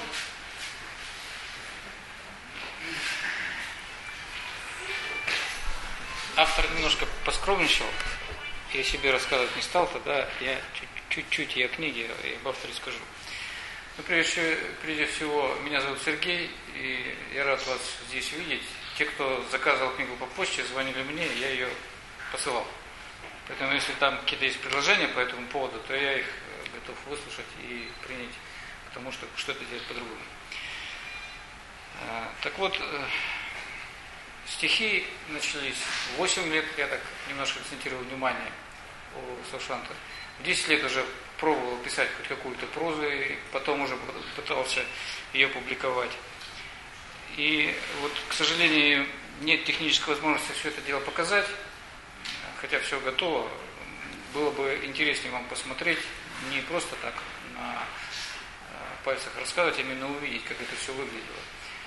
Автор немножко поскромничал, я себе рассказывать не стал, тогда я чуть-чуть о книге и об авторе скажу. Но прежде всего, меня зовут Сергей, и я рад вас здесь видеть. Те, кто заказывал книгу по почте, звонили мне, я ее посылал. Поэтому, если там какие-то есть предложения по этому поводу, то я их готов выслушать и принять, потому что что-то делать по-другому. Так вот, стихи начались в 8 лет, я так немножко акцентировал внимание у Саушанта. В 10 лет уже пробовал писать хоть какую-то прозу, и потом уже пытался ее публиковать. И вот, к сожалению, нет технической возможности все это дело показать, хотя все готово. Было бы интереснее вам посмотреть, не просто так на пальцах рассказывать, а именно увидеть, как это все выглядело.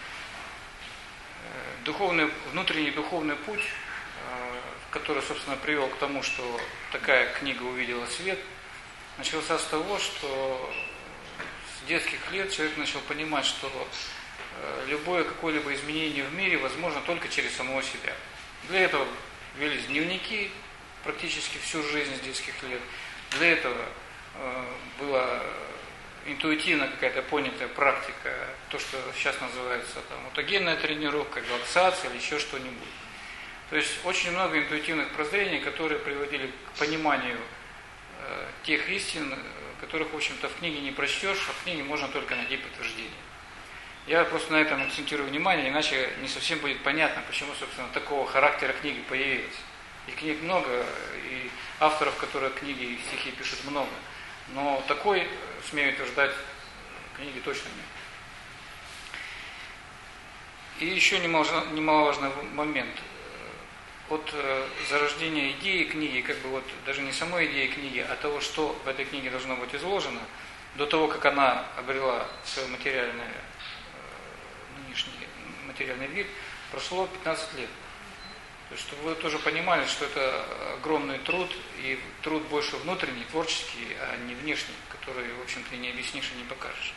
Внутренний духовный путь, который, собственно, привел к тому, что такая книга увидела свет, начался с того, что с детских лет человек начал понимать, что любое какое-либо изменение в мире возможно только через самого себя. Для этого велись дневники практически всю жизнь с детских лет. Для этого была интуитивно какая-то понятая практика, то, что сейчас называется аутогенная тренировка, релаксация или еще что-нибудь. То есть очень много интуитивных прозрений, которые приводили к пониманию тех истин, которых, в общем-то, в книге не прочтешь, а в книге можно только найти подтверждение. Я просто на этом акцентирую внимание, иначе не совсем будет понятно, почему, собственно, такого характера книги появилась. И книг много, и авторов, которые книги и стихи пишут, много. Но такой, смею утверждать, книги точно нет. И еще немаловажный момент. От зарождения идеи книги, даже не самой идеи книги, а того, что в этой книге должно быть изложено, до того, как она обрела свое материальный вид, прошло 15 лет. То есть, чтобы вы тоже понимали, что это огромный труд, и труд больше внутренний, творческий, а не внешний, который, в общем-то, не объяснишь и не покажешь.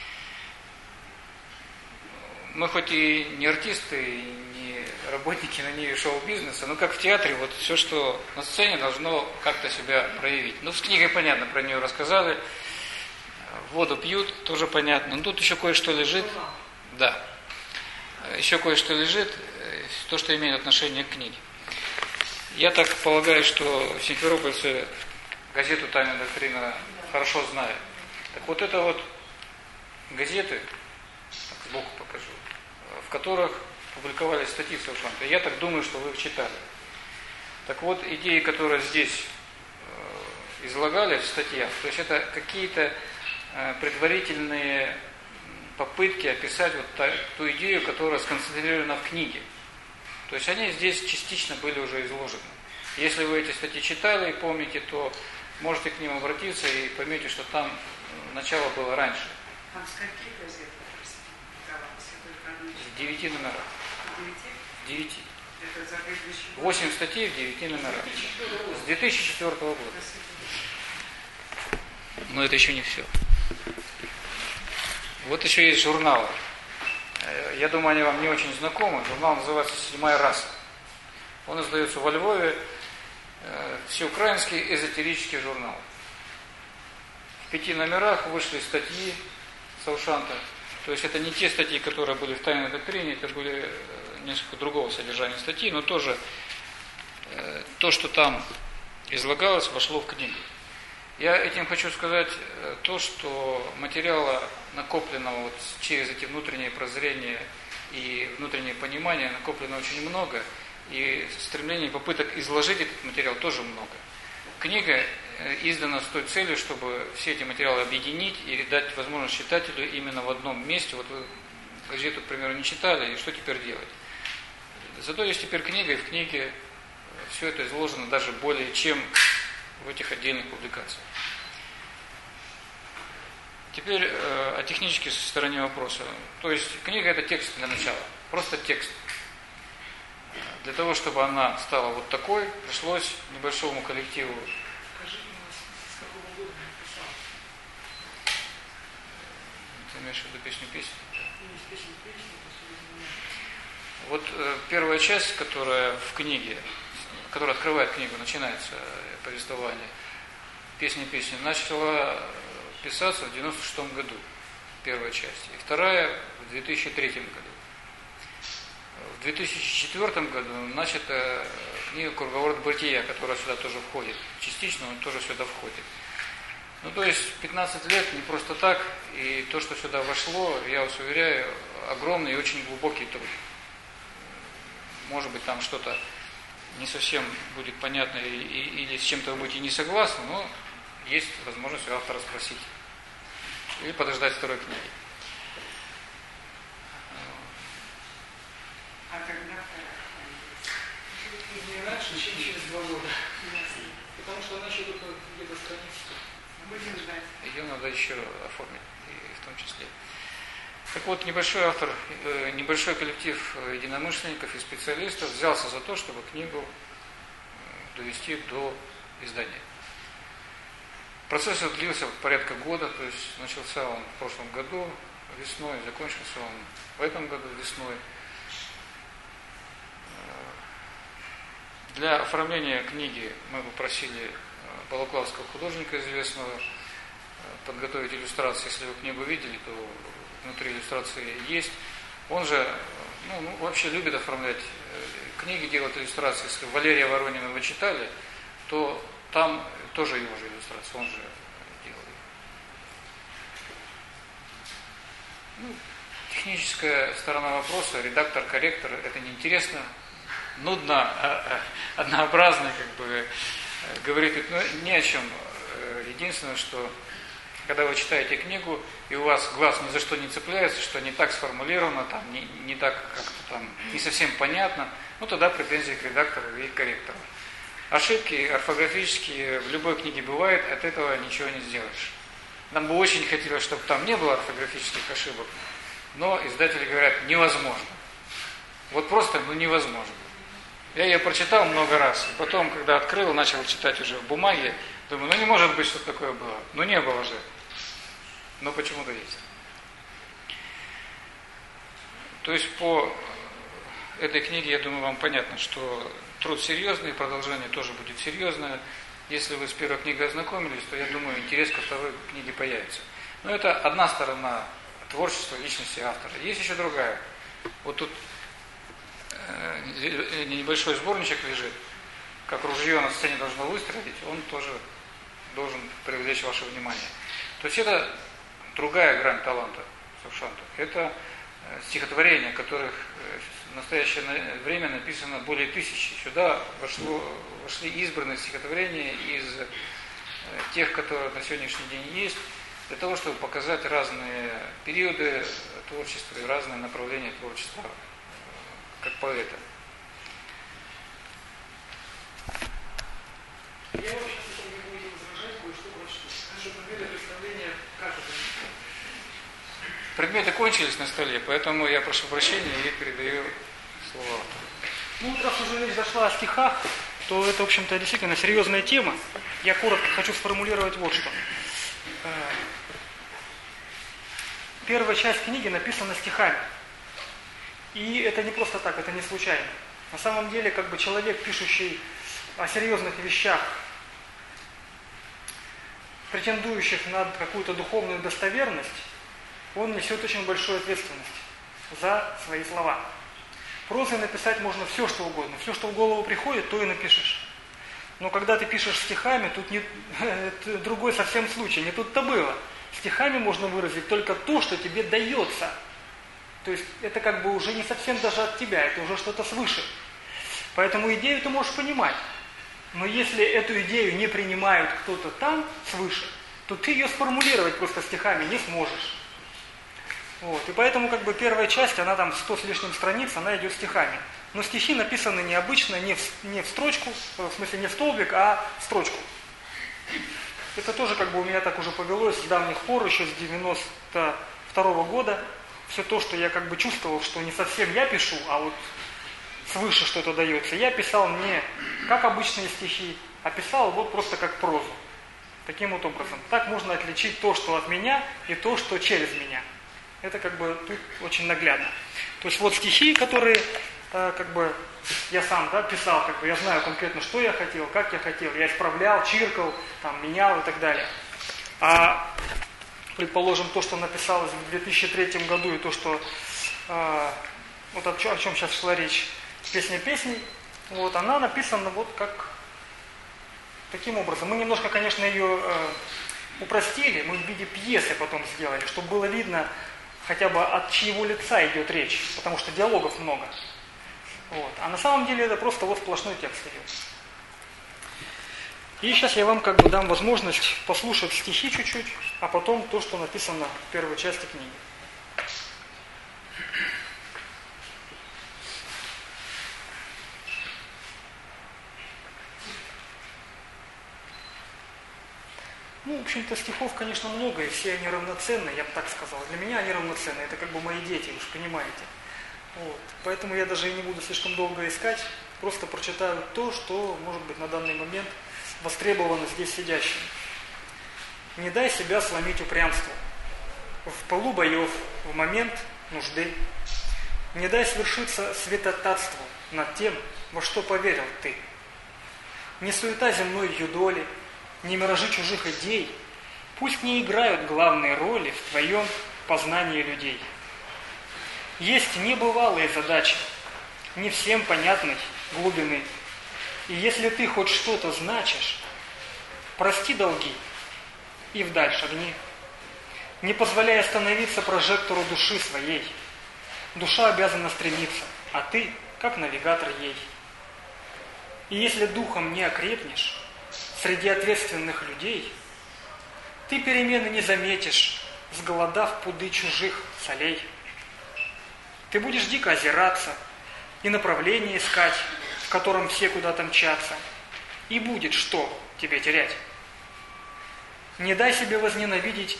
Мы хоть и не артисты, и не работники на ниве шоу-бизнеса, но как в театре, вот все, что на сцене, должно как-то себя проявить. Ну, с книгой понятно, про нее рассказали. Воду пьют, тоже понятно. Но тут еще кое-что лежит. Да. Еще кое-что лежит, то, что имеет отношение к книге. Я так полагаю, что симферопольцы газету «Тайная доктрина» хорошо знают. Так вот это вот газеты, так сбоку покажу, в которых публиковались статьи Саушанта. Я так думаю, что вы их читали. Так вот, идеи, которые здесь излагались в статьях, то есть это какие-то предварительные попытки описать вот ту идею, которая сконцентрирована в книге. То есть они здесь частично были уже изложены. Если вы эти статьи читали и помните, то можете к ним обратиться и поймете, что там начало было раньше. Там с каких газет публиковалось? В 9 номерах. В 9? Это за предыдущий год? 8 статей в 9 номерах. С 2004 года. Но это еще не все. Вот еще есть журналы. Я думаю, они вам не очень знакомы. Журнал называется «Седьмая раса». Он издается во Львове. Всеукраинский эзотерический журнал. В 5 номерах вышли статьи Саушанта. То есть это не те статьи, которые были в «Тайной доктрине», это были несколько другого содержания статьи, но тоже то, что там излагалось, вошло в книгу. Я этим хочу сказать то, что материала, накопленного вот через эти внутренние прозрения и внутреннее понимание, накоплено очень много, и стремлений, попыток изложить этот материал тоже много. Книга издана с той целью, чтобы все эти материалы объединить и дать возможность читателю именно в одном месте. Вот вы газету, к примеру, не читали, и что теперь делать? Зато есть теперь книга, и в книге все это изложено даже более чем в этих отдельных публикациях. Теперь о технической стороне вопроса. То есть книга это текст для начала, просто текст. Для того, чтобы она стала вот такой, пришлось небольшому коллективу. Скажи, с какого года написал? Ты имеешь в виду песню-песню? Ну, с песен песни, Вот первая часть, которая в книге, которая открывает книгу, начинается повествование, песни-песни, начала писаться в 96 году, первая часть, и вторая в 2003 году. В 2004 году начата книга «Круговорот бытия», которая сюда тоже входит. Частично, но тоже сюда входит. Ну, то есть 15 лет не просто так, и то, что сюда вошло, я вас уверяю, огромный и очень глубокий труд. Может быть, там что-то не совсем будет понятно или с чем-то вы будете не согласны, но есть возможность у автора спросить. Или подождать второй книги. А когда вторая? не раньше, чем через 2 года. Потому что она еще только где-то страница. Будем ждать. Ее надо еще оформить, и в том числе. Так вот, небольшой автор, небольшой коллектив единомышленников и специалистов взялся за то, чтобы книгу довести до издания. Процесс длился порядка года, то есть начался он в прошлом году весной, закончился он в этом году весной. Для оформления книги мы попросили балаклавского художника известного подготовить иллюстрации. Если вы книгу видели, то внутри иллюстрации есть. Он же вообще любит оформлять книги, делать иллюстрации. Если Валерия Воронина вы читали, то там тоже его же иллюстрации, он же делал. Техническая сторона вопроса, редактор, корректор, это неинтересно, нудно, однообразно, говорит ни о чем. Единственное, что когда вы читаете книгу, и у вас глаз ни за что не цепляется, что не так сформулировано, там, не так как-то там, не совсем понятно, тогда претензии к редактору и корректору. Ошибки орфографические в любой книге бывают, от этого ничего не сделаешь. Нам бы очень хотелось, чтобы там не было орфографических ошибок, но издатели говорят, невозможно. Вот просто невозможно. Я ее прочитал много раз, и потом, когда открыл, начал читать уже в бумаге, думаю, не может быть, что такое было. Не было же. Но почему-то есть. То есть по этой книге, я думаю, вам понятно, что труд серьезный, продолжение тоже будет серьезное. Если вы с первой книгой ознакомились, то, я думаю, интерес ко второй книге появится. Но это одна сторона творчества, личности автора. Есть еще другая. Вот тут небольшой сборничек лежит, как ружье на сцене должно выстрелить, он тоже должен привлечь ваше внимание. То есть это другая грань таланта Савшанта. Это стихотворения, которых в настоящее время написано более 1000. Сюда вошли избранные стихотворения из тех, которые на сегодняшний день есть, для того, чтобы показать разные периоды творчества и разные направления творчества как поэта. Я вообще не буду возражать, кое-что прочту. Наше предметное представление, как это? Предметы кончились на столе, поэтому я прошу прощения и передаю слово. Раз уже речь зашла о стихах, то это, в общем-то, действительно серьезная тема. Я коротко хочу сформулировать вот что. Первая часть книги написана стихами. И это не просто так, это не случайно. На самом деле, человек, пишущий о серьезных вещах, претендующих на какую-то духовную достоверность, он несет очень большую ответственность за свои слова. Прозой написать можно все, что угодно. Все, что в голову приходит, то и напишешь. Но когда ты пишешь стихами, тут это другой совсем случай. Не тут-то было. Стихами можно выразить только то, что тебе дается. То есть это уже не совсем даже от тебя, это уже что-то свыше. Поэтому идею ты можешь понимать. Но если эту идею не принимают кто-то там, свыше, то ты ее сформулировать просто стихами не сможешь. И поэтому первая часть, она там 100 с лишним страниц, она идет стихами. Но стихи написаны необычно, не в строчку, в смысле не в столбик, а в строчку. Это тоже у меня так уже повелось с давних пор, еще с 92-го года. Все то, что я чувствовал, что не совсем я пишу, а вот свыше что-то дается. Я писал не как обычные стихи, а писал вот просто как прозу. Таким вот образом. Так можно отличить то, что от меня, и то, что через меня. Это тут очень наглядно. То есть вот стихи, которые я сам писал, я знаю конкретно, что я хотел, как я хотел. Я исправлял, чиркал, менял и так далее. А предположим, то, что написалось в 2003 году, и то, что вот о чем сейчас шла речь, песня песней, она написана таким образом. Мы немножко, конечно, ее упростили, мы в виде пьесы потом сделали, чтобы было видно хотя бы от чьего лица идет речь, потому что диалогов много. А на самом деле это просто сплошной текст идет. И сейчас я вам дам возможность послушать стихи чуть-чуть, а потом то, что написано в первой части книги. В общем-то, стихов, конечно, много, и все они равноценны, я бы так сказал. Для меня они равноценны, это мои дети, вы же понимаете. Поэтому я даже и не буду слишком долго искать, просто прочитаю то, что, может быть, на данный момент востребовано здесь сидящим. Не дай себя сломить упрямству. В пылу боев, в момент нужды. Не дай свершиться святотатству над тем, во что поверил ты. Не суета земной юдоли, не миражи чужих идей, пусть не играют главные роли в твоем познании людей. Есть небывалые задачи, не всем понятной глубины. И если ты хоть что-то значишь, прости долги и вдаль шагни, не позволяя остановиться прожектору души своей. Душа обязана стремиться, а ты как навигатор ей. И если духом не окрепнешь среди ответственных людей, ты перемены не заметишь, сголодав пуды чужих солей. Ты будешь дико озираться и направление искать, в котором все куда-то мчатся, и будет что тебе терять. Не дай себе возненавидеть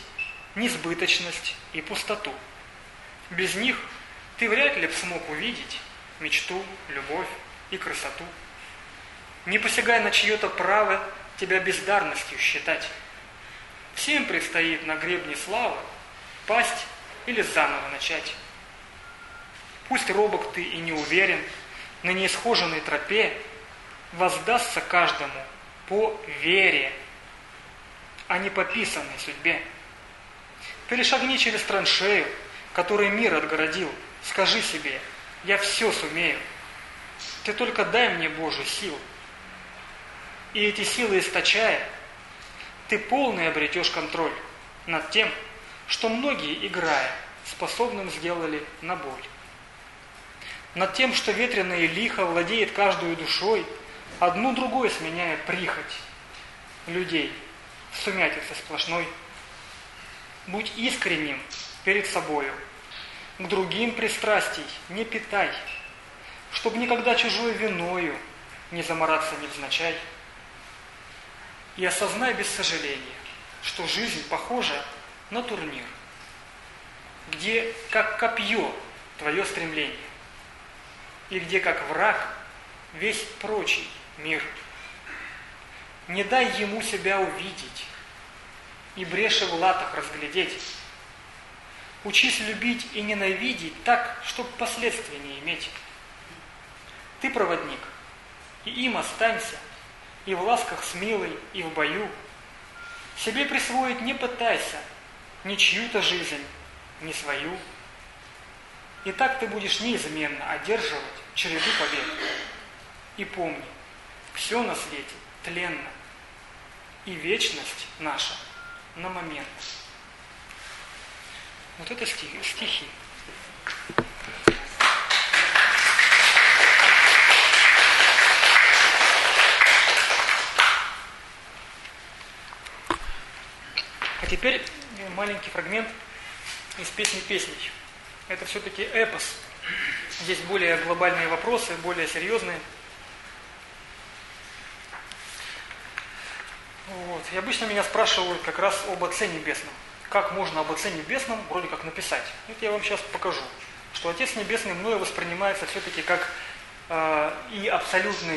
несбыточность и пустоту. Без них ты вряд ли б смог увидеть мечту, любовь и красоту. Не посягай на чье-то право тебя бездарностью считать. Всем предстоит на гребне славы пасть или заново начать. Пусть робок ты и не уверен, на неисхоженной тропе воздастся каждому по вере, а не по писанной судьбе. Перешагни через траншею, которой мир отгородил, скажи себе: я все сумею. Ты только дай мне, Боже, сил. И эти силы источая, ты полный обретешь контроль над тем, что многие, играя, способным сделали на боль. Над тем, что ветрено и лихо владеет каждую душой, одну другой сменяя прихоть людей в сумятице сплошной. Будь искренним перед собою, к другим пристрастий не питай, чтоб никогда чужой виною не замораться невзначай. И осознай без сожаления, что жизнь похожа на турнир, где как копье твое стремление, и где как враг весь прочий мир. Не дай ему себя увидеть и бреши в латах разглядеть. Учись любить и ненавидеть так, чтоб последствий не иметь. Ты проводник, и им останься, и в ласках с милой, и в бою. Себе присвоить не пытайся ни чью-то жизнь, ни свою. И так ты будешь неизменно одерживать череду побед. И помни, все на свете тленно, и вечность наша на момент. Вот это стихи. А теперь маленький фрагмент из песни «Песней». Это все-таки эпос. Здесь более глобальные вопросы, более серьезные. Вот. И обычно меня спрашивают как раз об Отце Небесном. Как можно об Отце Небесном вроде как написать? Это я вам сейчас покажу. Что Отец Небесный мною воспринимается все-таки как и абсолютный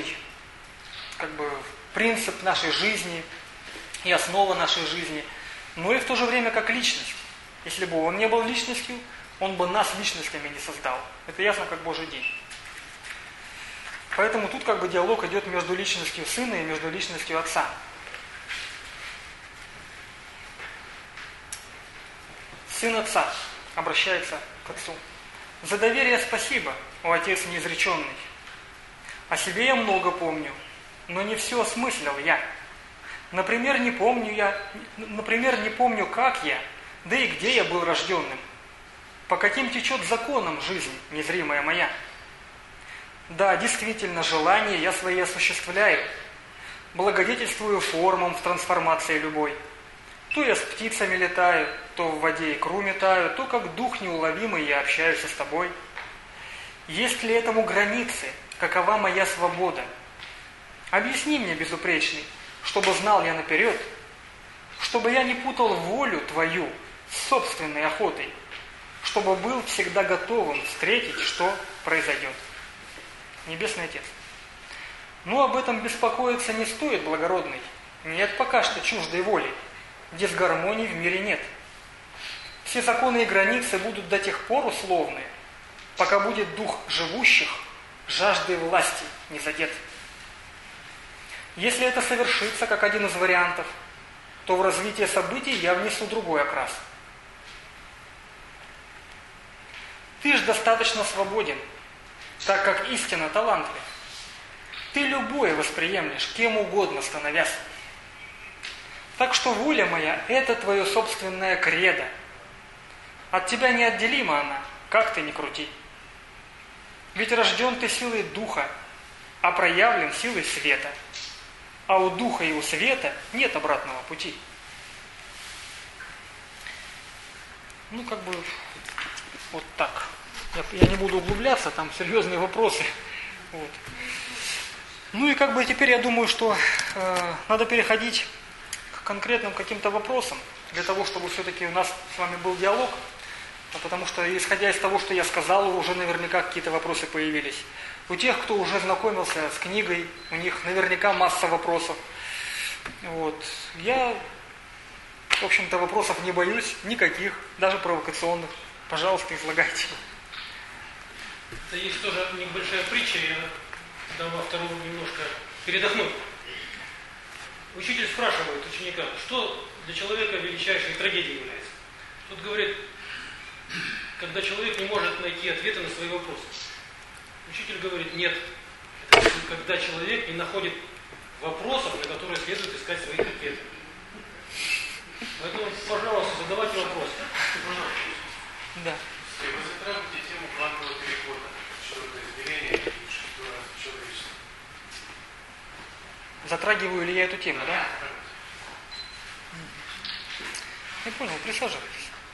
принцип нашей жизни, и основа нашей жизни, но и в то же время как личность. Если бы Он не был личностью, Он бы нас личностями не создал. Это ясно как Божий день. Поэтому тут диалог идет между личностью Сына и между личностью Отца. Сын Отца обращается к Отцу. «За доверие спасибо, о Отец неизреченный. О себе я много помню, но не все осмыслил я. Например, не помню, как я, да и где я был рожденным. По каким течет законам жизнь незримая моя. Да, действительно, желания я свои осуществляю, благодетельствую формам в трансформации любой. То я с птицами летаю, то в воде икру метаю, то как дух неуловимый я общаюсь с тобой. Есть ли этому границы? Какова моя свобода? Объясни мне, безупречный, чтобы знал я наперед, чтобы я не путал волю твою с собственной охотой, чтобы был всегда готовым встретить, что произойдет. Небесный Отец. Но об этом беспокоиться не стоит, благородный. Нет пока что чуждой воли. Дисгармонии в мире нет. Все законы и границы будут до тех пор условны, пока будет дух живущих жаждой власти не задет. Если это совершится как один из вариантов, то в развитие событий я внесу другой окрас. Ты ж достаточно свободен, так как истинно талантлив. Ты любое восприемлешь, кем угодно становясь. Так что воля моя – это твое собственное кредо. От тебя неотделима она, как ты ни крути. Ведь рожден ты силой духа, а проявлен силой света. А у духа и у света нет обратного пути. Вот так. Я не буду углубляться, там серьезные вопросы. Вот. И теперь я думаю, что надо переходить к конкретным каким-то вопросам, для того, чтобы все-таки у нас с вами был диалог. Потому что, исходя из того, что я сказал, уже наверняка какие-то вопросы появились. У тех, кто уже знакомился с книгой, у них наверняка масса вопросов. Вот. Я, в общем-то, вопросов не боюсь, никаких, даже провокационных. Пожалуйста, излагайте. Это есть тоже небольшая притча, я дам автору немножко передохнуть. Учитель спрашивает ученика, что для человека величайшей трагедией является. Тут говорит, когда человек не может найти ответы на свои вопросы. Учитель говорит, нет, это когда человек не находит вопросов, на которые следует искать своих ответов. Поэтому, пожалуйста, задавайте вопросы. Да. Вы затрагиваете тему квантового перехода, четвертое измерение, шестое человечество. Затрагиваю ли я эту тему, да? Не понял, присаживайтесь.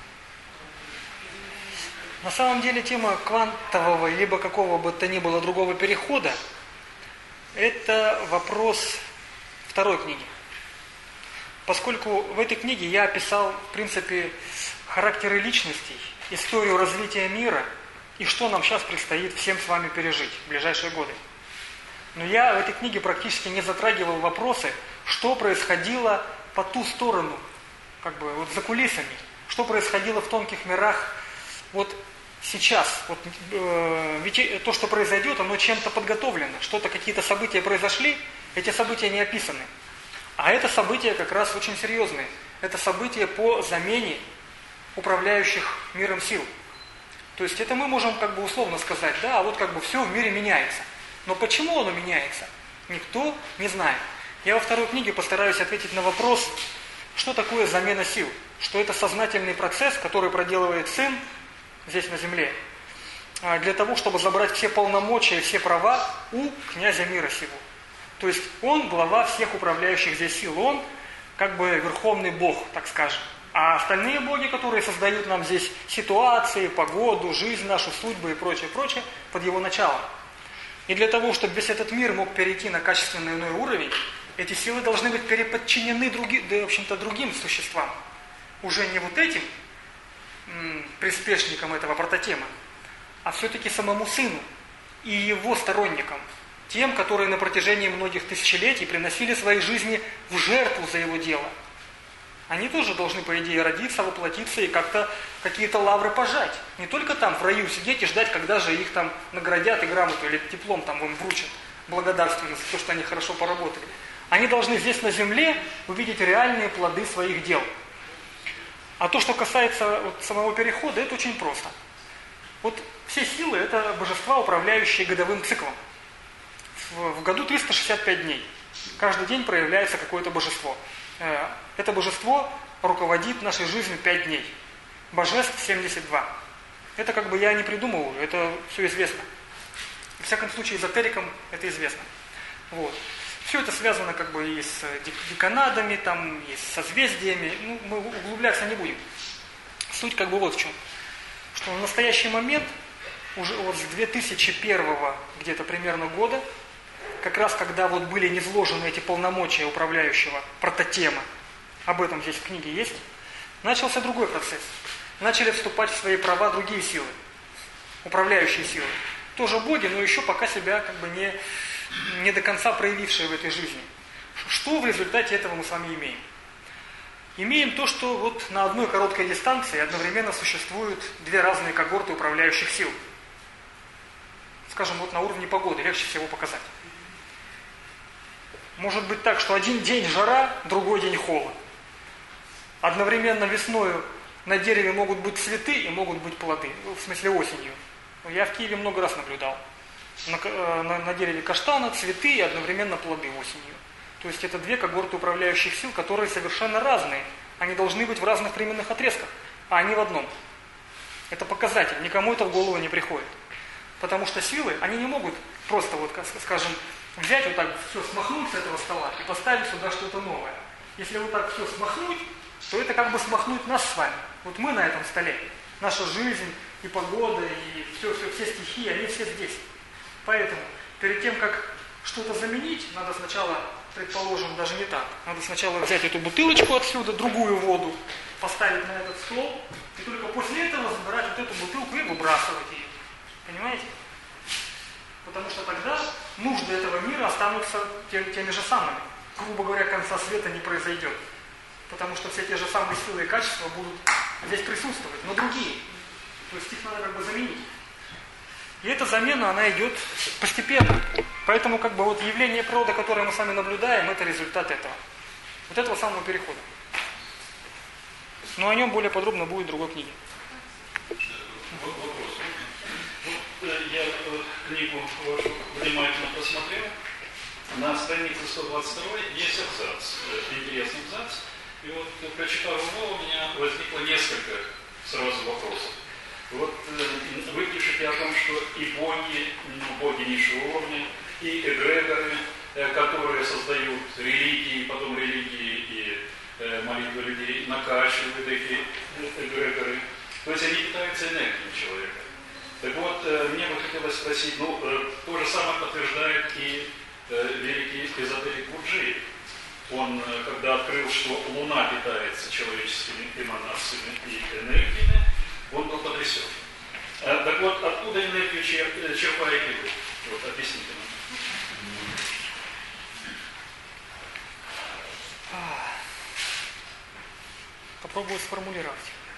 На самом деле тема квантового либо какого бы то ни было другого перехода – это вопрос второй книги. Поскольку в этой книге я описал, в принципе, характеры личностей, историю развития мира и что нам сейчас предстоит всем с вами пережить в ближайшие годы. Но я в этой книге практически не затрагивал вопросы, что происходило по ту сторону, как бы вот за кулисами, что происходило в тонких мирах вот сейчас. Вот, ведь то, что произойдет, оно чем-то подготовлено, что-то, какие-то события произошли, эти события не описаны. А это события как раз очень серьезные. Это события по замене управляющих миром сил. То есть это мы можем как бы условно сказать, да, вот как бы все в мире меняется. Но почему оно меняется, никто не знает. Я во второй книге постараюсь ответить на вопрос, что такое замена сил. Что это сознательный процесс, который проделывает сын здесь на земле, для того, чтобы забрать все полномочия, все права у князя мира сего. То есть он глава всех управляющих здесь сил, он как бы верховный бог, так скажем. А остальные боги, которые создают нам здесь ситуации, погоду, жизнь нашу, судьбы и прочее, прочее, под его началом. И для того, чтобы весь этот мир мог перейти на качественно иной уровень, эти силы должны быть переподчинены другим существам. Уже не вот этим приспешникам этого прототема, а все-таки самому сыну и его сторонникам, тем, которые на протяжении многих тысячелетий приносили свои жизни в жертву за его дело. Они тоже должны, по идее, родиться, воплотиться и как-то какие-то лавры пожать. Не только там в раю сидеть и ждать, когда же их там наградят и грамоту или диплом там им вручат, благодарственность за то, что они хорошо поработали. Они должны здесь на земле увидеть реальные плоды своих дел. А то, что касается вот самого перехода, это очень просто. Вот все силы – это божества, управляющие годовым циклом. В году 365 дней. Каждый день проявляется какое-то божество. Это божество руководит нашей жизнью 5 дней. Божеств 72. Это как бы я не придумываю, это все известно. В всяком случае, эзотерикам это известно. Вот. Все это связано как бы и с деканадами, там, и с созвездиями. Ну, мы углубляться не будем. Суть как бы вот в чем. Что в настоящий момент, уже вот с 2001 где-то примерно года, как раз когда вот были низложены эти полномочия управляющего прототема, об этом здесь в книге есть, начался другой процесс. Начали вступать в свои права другие силы, управляющие силы. Тоже боги, но еще пока себя как бы не до конца проявившие в этой жизни. Что в результате этого мы с вами имеем? Имеем то, что вот на одной короткой дистанции одновременно существуют две разные когорты управляющих сил. Скажем, вот на уровне погоды легче всего показать. Может быть так, что один день жара, другой день холод. Одновременно весною на дереве могут быть цветы и могут быть плоды. В смысле осенью. Я в Киеве много раз наблюдал. На дереве каштана цветы и одновременно плоды осенью. То есть это две когорты управляющих сил, которые совершенно разные. Они должны быть в разных временных отрезках, а они в одном. Это показатель, никому это в голову не приходит. Потому что силы, они не могут просто, вот, скажем, взять вот так все, смахнуть с этого стола и поставить сюда что-то новое. Если вот так все смахнуть, то это как бы смахнуть нас с вами. Вот мы на этом столе. Наша жизнь и погода, и все стихии, они все здесь. Поэтому перед тем, как что-то заменить, надо сначала, предположим, даже не так. Надо сначала взять эту бутылочку отсюда, другую воду, поставить на этот стол, и только после этого забирать вот эту бутылку и выбрасывать ее. Понимаете? Потому что тогда нужды этого мира останутся теми же самыми. Грубо говоря, конца света не произойдет. Потому что все те же самые силы и качества будут здесь присутствовать, но другие. То есть их надо как бы заменить. И эта замена, она идет постепенно. Поэтому как бы вот явление природы, которое мы с вами наблюдаем, это результат этого. Вот этого самого перехода. Но о нем более подробно будет в другой книге. Вопрос. Я книгу вашу внимательно просмотрел. На странице 122 есть абзац, интересный абзац. И вот, прочитав его, у меня возникло несколько сразу вопросов. Вот вы пишете о том, что и боги низшего уровня, и эгрегоры, которые создают религии, потом религии и молитвы людей, накачивают эти эгрегоры. То есть они питаются энергией человека. Так вот, мне бы хотелось спросить, то же самое подтверждает и великий эзотерик Бурджиев. Он, когда открыл, что Луна питается человеческими эманациями и энергиями, он был потрясен. Так вот, откуда энергию черпаете вы? Вот, объясните нам. Попробую сформулировать.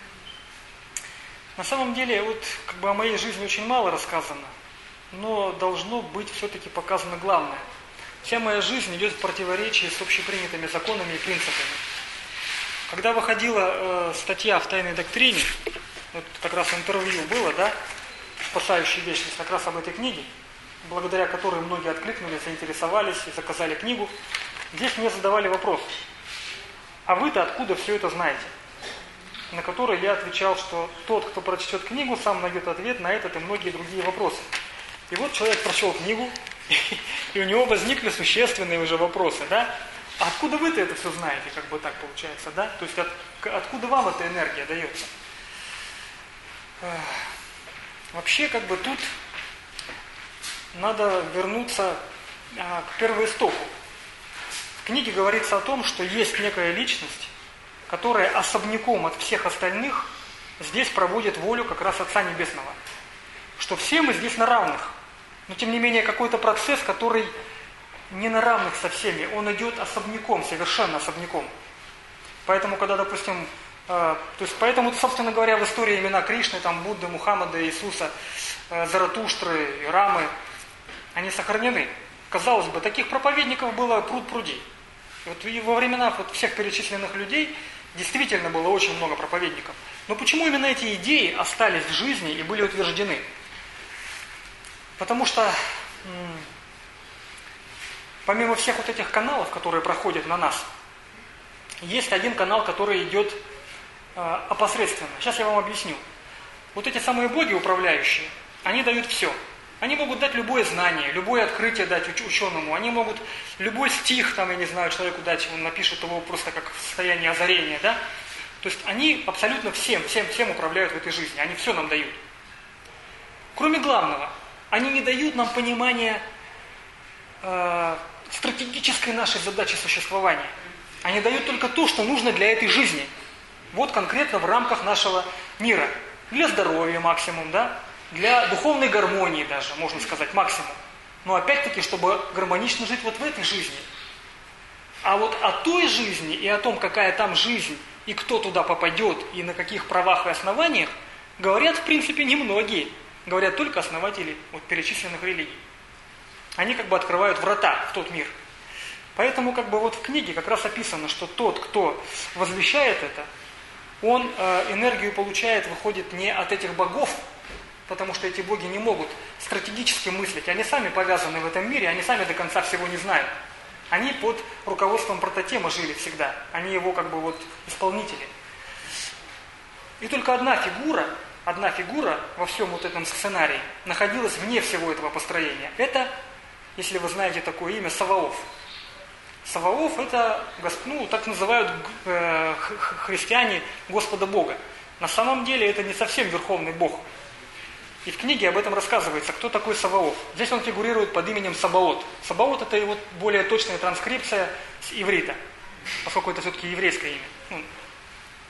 На самом деле, вот как бы о моей жизни очень мало рассказано, но должно быть все-таки показано главное. Вся моя жизнь идет в противоречии с общепринятыми законами и принципами. Когда выходила статья в «Тайной доктрине», вот как раз интервью было, да, «Спасающий вечность», как раз об этой книге, благодаря которой многие откликнулись, заинтересовались и заказали книгу, здесь мне задавали вопрос: а вы-то откуда все это знаете? На который я отвечал, что тот, кто прочтет книгу, сам найдет ответ на этот и многие другие вопросы. И вот человек прочел книгу, и у него возникли существенные уже вопросы, да? А откуда вы-то это все знаете, как бы так получается, да? То есть откуда вам эта энергия дается? Вообще, как бы тут надо вернуться к первоистоку. В книге говорится о том, что есть некая личность, которая особняком от всех остальных здесь проводит волю как раз Отца Небесного. Что все мы здесь на равных. Но тем не менее какой-то процесс, который не на равных со всеми, он идет особняком, совершенно особняком. Поэтому, когда, допустим, поэтому, собственно говоря, в истории имена Кришны, там, Будды, Мухаммада, Иисуса, Заратуштры, Рамы, они сохранены. Казалось бы, таких проповедников было пруд-пруди. И во времена всех перечисленных людей действительно было очень много проповедников. Но почему именно эти идеи остались в жизни и были утверждены? Потому что помимо всех вот этих каналов, которые проходят на нас, есть один канал, который идет опосредственно. Сейчас я вам объясню. Вот эти самые боги управляющие, они дают все. Они могут дать любое знание, любое открытие дать ученому. Они могут любой стих, там, я не знаю, человеку дать, он напишет его просто как в состоянии озарения, да? То есть они абсолютно всем управляют в этой жизни. Они все нам дают. Кроме главного, они не дают нам понимания стратегической нашей задачи существования. Они дают только то, что нужно для этой жизни. Вот конкретно в рамках нашего мира. Для здоровья максимум, да? Для духовной гармонии даже, можно сказать, максимум. Но опять-таки, чтобы гармонично жить вот в этой жизни. А вот о той жизни и о том, какая там жизнь, и кто туда попадет, и на каких правах и основаниях, говорят, в принципе, немногие. Говорят только основатели вот перечисленных религий. Они как бы открывают врата в тот мир. Поэтому как бы вот в книге как раз описано, что тот, кто возвещает это, он энергию получает, выходит не от этих богов, потому что эти боги не могут стратегически мыслить. Они сами повязаны в этом мире, они сами до конца всего не знают. Они под руководством прототема жили всегда. Они его как бы вот исполнители. И только одна фигура во всем вот этом сценарии находилась вне всего этого построения. Это, если вы знаете такое имя, Саваоф. Саваоф это, так называют христиане Господа Бога. На самом деле это не совсем верховный Бог. И в книге об этом рассказывается, кто такой Саваоф. Здесь он фигурирует под именем Сабаот. Сабаот это его более точная транскрипция с иврита, поскольку это все-таки еврейское имя.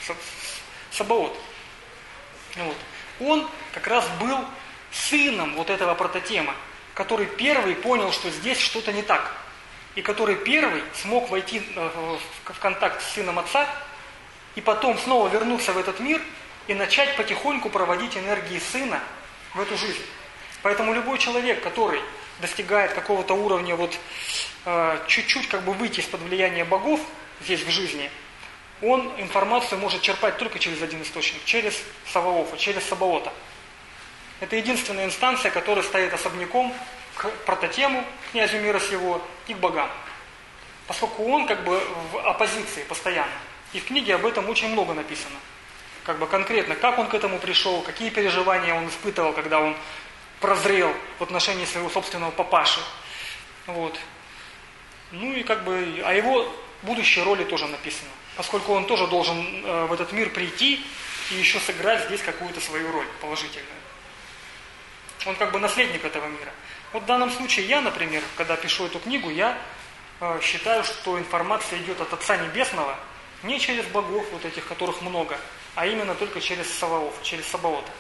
Сабаот. Вот. Он как раз был сыном вот этого прототема, который первый понял, что здесь что-то не так. И который первый смог войти в контакт с сыном отца, и потом снова вернуться в этот мир и начать потихоньку проводить энергии сына в эту жизнь. Поэтому любой человек, который достигает какого-то уровня, вот чуть-чуть как бы выйти из-под влияния богов здесь в жизни, он информацию может черпать только через один источник, через Саваофа, через Сабаота. Это единственная инстанция, которая стоит особняком к прототему, князю мира сего, и к богам. Поскольку он как бы в оппозиции постоянно. И в книге об этом очень много написано. Как бы конкретно, как он к этому пришел, какие переживания он испытывал, когда он прозрел в отношении своего собственного папаши. Вот. Ну и как бы о его будущей роли тоже написано. Поскольку он тоже должен в этот мир прийти и еще сыграть здесь какую-то свою роль положительную. Он как бы наследник этого мира. Вот в данном случае я, например, когда пишу эту книгу, я считаю, что информация идет от Отца Небесного, не через богов, вот этих, которых много, а именно только через Саваоф, через Сабаота.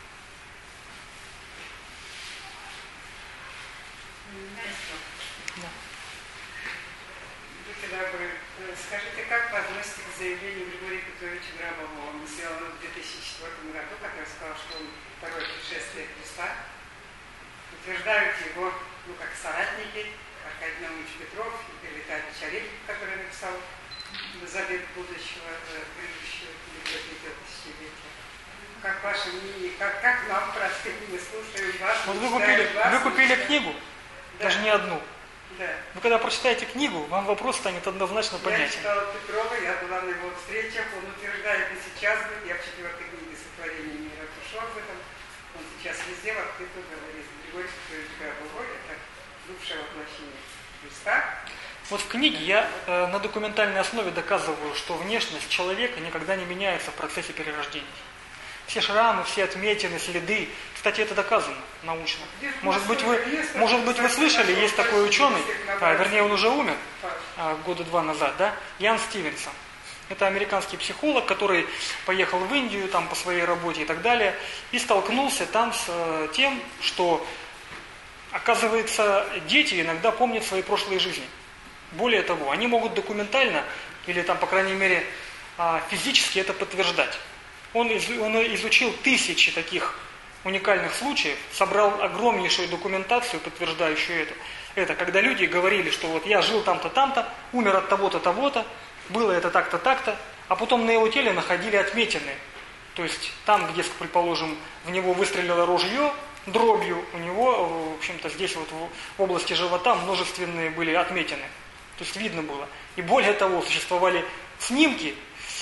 Скажите, как вы относитесь к заявлению Григория Петровича Грабова? Он сделал в 2004 году, как я сказал, что он второе пришествие Христа. Утверждают его, как соратники, Аркадий Наумович Петров, Игорь Витальевич Олейников, который написал «Завет будущего, предыдущего тысячелетия». Как ваше мнение, как нам, простые, мы слушаем вас. Вот вы купили книгу, да. Даже не одну. Да. Вы когда прочитаете книгу, вам вопрос станет однозначно понятен. Я читала Петрова, я была на его встречах, он утверждает и сейчас, говорит, я в 4-й книге «Сотворение мира» пишу об этом, он сейчас везде в открытую говорит, Григорий Петрович Грабовой, это бывшее воплощение Христа. Вот в книге я на документальной основе доказываю, что внешность человека никогда не меняется в процессе перерождения. Все шрамы, все отметины, следы. Кстати, это доказано научно. Может быть, вы слышали, есть такой ученый, вернее, он уже умер, года 2 назад, да? Ян Стивенсон. Это американский психолог, который поехал в Индию там по своей работе и так далее, и столкнулся там с тем, что, оказывается, дети иногда помнят свои прошлые жизни. Более того, они могут документально, или там, по крайней мере, физически это подтверждать. Он изучил тысячи таких уникальных случаев, собрал огромнейшую документацию, подтверждающую это. Когда люди говорили, что вот я жил там-то, там-то, умер от того-то, того-то, было это так-то, так-то, а потом на его теле находили отметины. То есть там, где, предположим, в него выстрелило ружье дробью, у него, в общем-то, здесь вот в области живота множественные были отметины. То есть видно было. И более того, существовали снимки,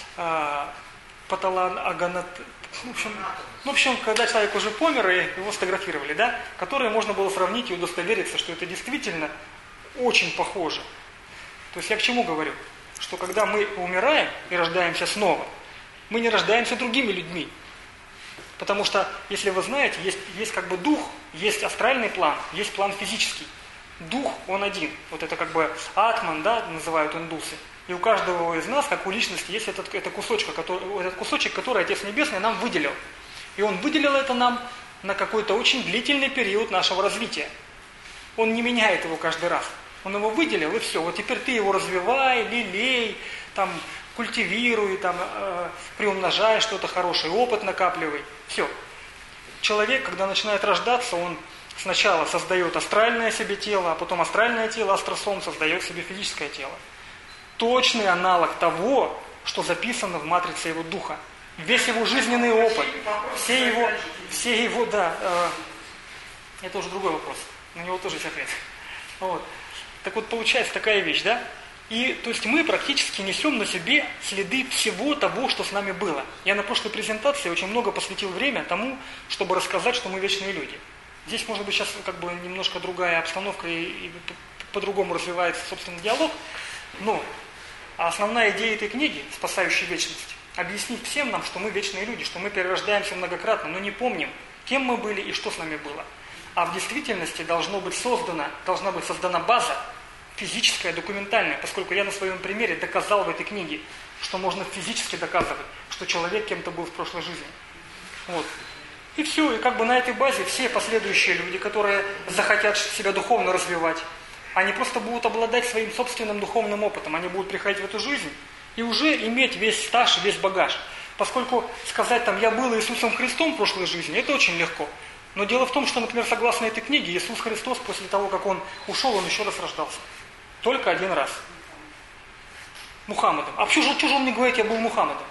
в общем, когда человек уже помер, и его сфотографировали, да, которые можно было сравнить и удостовериться, что это действительно очень похоже. То есть я к чему говорю? Что когда мы умираем и рождаемся снова, мы не рождаемся другими людьми. Потому что, если вы знаете, есть как бы дух, есть астральный план, есть план физический. Дух, он один. Вот это как бы атман, да, называют индусы. И у каждого из нас, как у личности, есть этот кусочек, который Отец Небесный нам выделил. И Он выделил это нам на какой-то очень длительный период нашего развития. Он не меняет его каждый раз. Он его выделил, и все. Вот теперь ты его развивай, лелей, там, культивируй, там, приумножай что-то хорошее, опыт накапливай. Все. Человек, когда начинает рождаться, он сначала создает астральное себе тело, а потом астральное тело, астросом, создает себе физическое тело. Точный аналог того, что записано в матрице его духа. Весь его жизненный опыт, все его, это уже другой вопрос, на него тоже есть ответ. Вот. Так вот, получается такая вещь, да? И, то есть мы практически несем на себе следы всего того, что с нами было. Я на прошлой презентации очень много посвятил время тому, чтобы рассказать, что мы вечные люди. Здесь, может быть, сейчас как бы немножко другая обстановка и по-другому развивается, собственно, диалог, но основная идея этой книги, спасающей вечность, объяснить всем нам, что мы вечные люди, что мы перерождаемся многократно, но не помним, кем мы были и что с нами было. А в действительности должна быть создана база физическое, документальное, поскольку я на своем примере доказал в этой книге, что можно физически доказывать, что человек кем-то был в прошлой жизни. Вот. И все, и как бы на этой базе все последующие люди, которые захотят себя духовно развивать, они просто будут обладать своим собственным духовным опытом, они будут приходить в эту жизнь и уже иметь весь стаж, весь багаж. Поскольку сказать там, я был Иисусом Христом в прошлой жизни, это очень легко. Но дело в том, что, например, согласно этой книге, Иисус Христос после того, как Он ушел, Он еще раз рождался. Только один раз. Мухаммадом. А почему же он не говорит, я был Мухаммадом?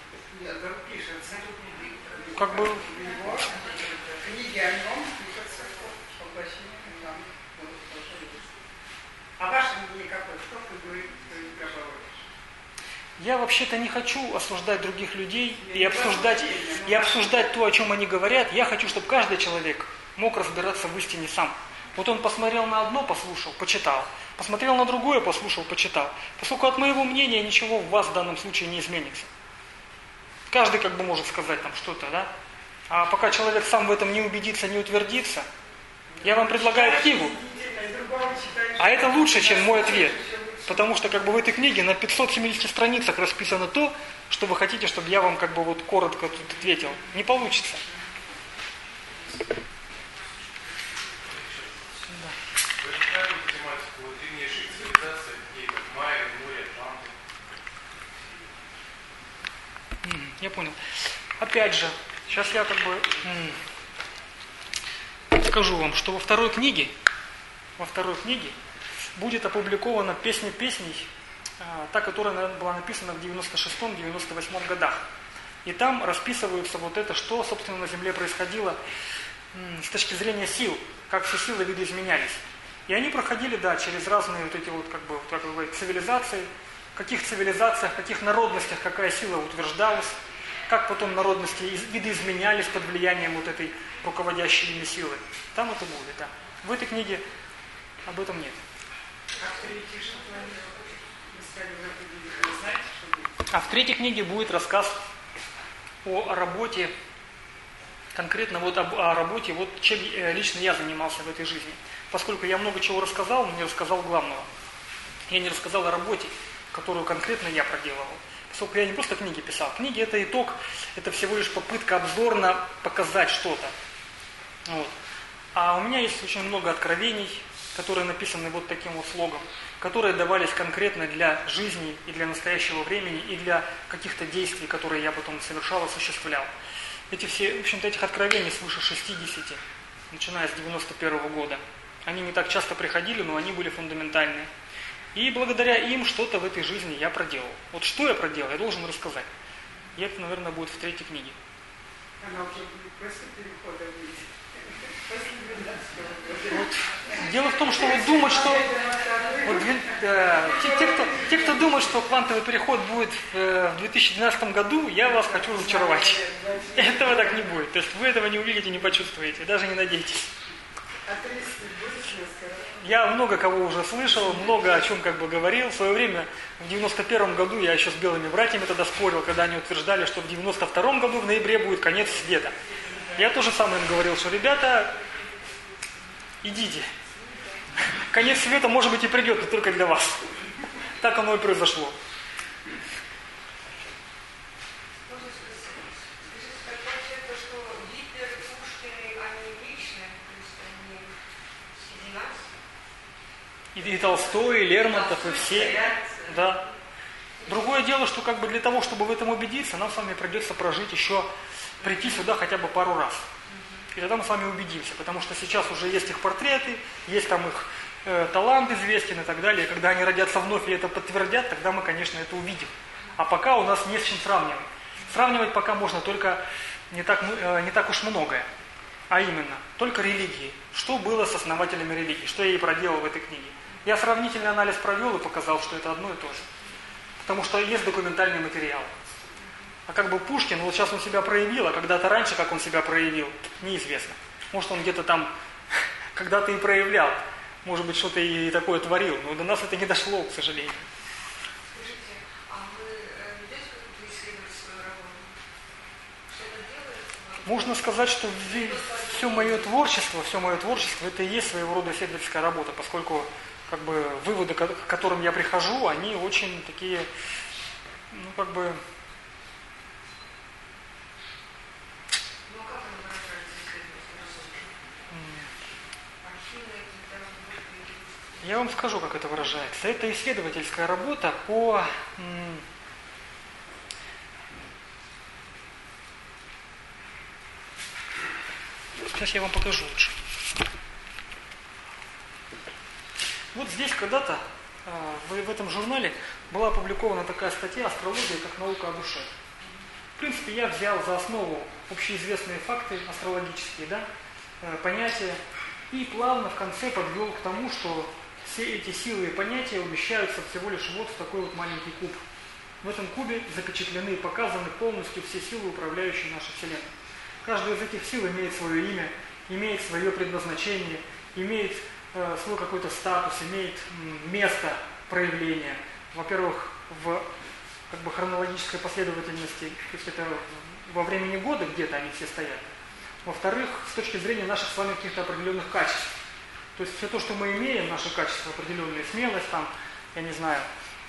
Как бы... Книги о нем пишется, что воплощение нам тоже есть. А ваше мнение какое? Что вы говорите, что не гробовое? Я вообще-то не хочу осуждать других людей и обсуждать то, о чем они говорят. Я хочу, чтобы каждый человек мог разбираться в истине сам. Вот он посмотрел на одно, послушал, почитал. Посмотрел на другое, послушал, почитал. Поскольку от моего мнения ничего в вас в данном случае не изменится. Каждый как бы может сказать там что-то, да? А пока человек сам в этом не убедится, не утвердится, я вам предлагаю книгу. А это лучше, чем мой ответ. Потому что как бы в этой книге на 570 страницах расписано то, что вы хотите, чтобы я вам как бы вот коротко тут ответил. Не получится. Я понял. Опять же, сейчас я как бы скажу вам, что во второй книге будет опубликована «Песня песней», та, которая, наверное, была написана в 96-98 годах. И там расписывается вот это, что, собственно, на Земле происходило с точки зрения сил, как все силы видоизменялись. И они проходили, да, через разные вот эти вот, как бы, так говорить, цивилизации, в каких цивилизациях, в каких народностях какая сила утверждалась, как потом народности видоизменялись под влиянием вот этой руководящей ими силы. Там это будет, да. В этой книге об этом нет. А в третьей книге будет рассказ о работе, конкретно вот о работе, вот чем лично я занимался в этой жизни. Поскольку я много чего рассказал, но не рассказал главного. Я не рассказал о работе, которую конкретно я проделывал. Поскольку я не просто книги писал. Книги – это итог, это всего лишь попытка обзорно показать что-то. Вот. А у меня есть очень много откровений, которые написаны вот таким вот слогом, которые давались конкретно для жизни и для настоящего времени, и для каких-то действий, которые я потом совершал, осуществлял. Эти все, в общем-то, этих откровений свыше 60, начиная с 91 года. Они не так часто приходили, но они были фундаментальные. И благодаря им что-то в этой жизни я проделал. Вот что я проделал, я должен рассказать. И это, наверное, будет в третьей книге. Она уже после перехода выйдет. Вот. Дело в том, что вот думать, что вот, те, кто думает, что квантовый переход будет в 2012 году, я вас хочу разочаровать. Этого так не будет. То есть вы этого не увидите, не почувствуете, даже не надейтесь. Я много кого уже слышал, много о чем как бы говорил. В свое время, в 91 году, я еще с белыми братьями тогда спорил, когда они утверждали, что в 92 году в ноябре будет конец света. Я тоже сам им говорил, что ребята, идите. Конец света, может быть, и придет, но только для вас. Так оно и произошло. И Толстой, и Лермонтов, и все. Да. Другое дело, что как бы для того, чтобы в этом убедиться, нам с вами придется прожить еще, прийти сюда хотя бы пару раз. И тогда мы с вами убедимся, потому что сейчас уже есть их портреты, есть там их талант известен и так далее. И когда они родятся вновь и это подтвердят, тогда мы, конечно, это увидим. А пока у нас не с чем сравнивать. Сравнивать пока можно только не так уж многое. А именно, только религии. Что было с основателями религии, что я и проделал в этой книге. Я сравнительный анализ провел и показал, что это одно и то же. Потому что есть документальный материал. А как бы Пушкин, вот сейчас он себя проявил, а когда-то раньше, как он себя проявил, неизвестно. Может, он где-то там когда-то и проявлял. Может быть, что-то и такое творил. Но до нас это не дошло, к сожалению. Скажите, а вы ведете какую-то исследовательскую работу? Что-то делаете? Можно сказать, что все мое творчество, это и есть своего рода исследовательская работа, поскольку как бы выводы, к которым я прихожу, они очень такие, ну как бы... Ну а как она выражается, если Я вам скажу, как это выражается. Это исследовательская работа по... Сейчас я вам покажу лучше. Вот здесь когда-то в этом журнале была опубликована такая статья «Астрология как наука о душе». В принципе, я взял за основу общеизвестные факты астрологические, да, понятия, и плавно в конце подвел к тому, что все эти силы и понятия умещаются всего лишь вот в такой вот маленький куб. В этом кубе запечатлены и показаны полностью все силы, управляющие нашей Вселенной. Каждая из этих сил имеет свое имя, имеет свое предназначение, имеет свой какой-то статус, имеет место проявления. Во-первых, в как бы хронологической последовательности, то есть это во времени года где-то они все стоят. Во-вторых, с точки зрения наших с вами каких-то определенных качеств. То есть все то, что мы имеем, наши качества определенные, смелость, там, я не знаю,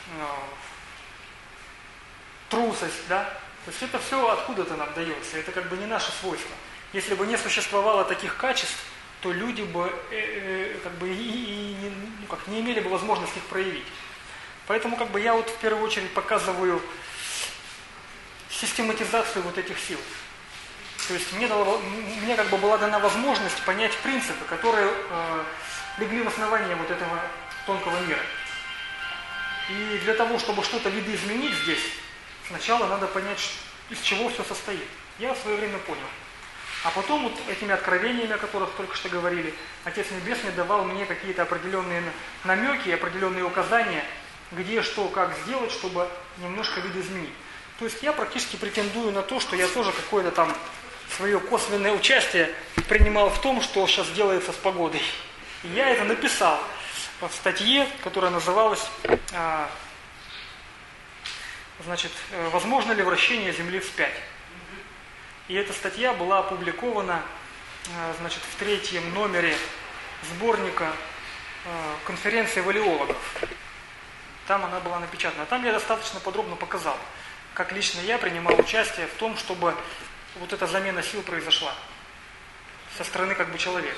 трусость, да, то есть это все откуда-то нам дается, это как бы не наше свойство. Если бы не существовало таких качеств, то люди бы как бы не имели бы возможности их проявить. Поэтому как бы я вот в первую очередь показываю систематизацию вот этих сил. То есть мне как бы была дана возможность понять принципы, которые легли в основании вот этого тонкого мира. И для того, чтобы что-то видоизменить здесь, сначала надо понять, из чего все состоит. Я в свое время понял. А потом вот этими откровениями, о которых только что говорили, Отец Небесный давал мне какие-то определенные намеки, определенные указания, где, что, как сделать, чтобы немножко видоизменить. То есть я практически претендую на то, что я тоже какое-то там свое косвенное участие принимал в том, что сейчас делается с погодой. И я это написал в статье, которая называлась значит, «Возможно ли вращение Земли вспять?». И эта статья была опубликована значит, в 3-м номере сборника конференции валеологов. Там она была напечатана. Там я достаточно подробно показал, как лично я принимал участие в том, чтобы вот эта замена сил произошла со стороны как бы человека.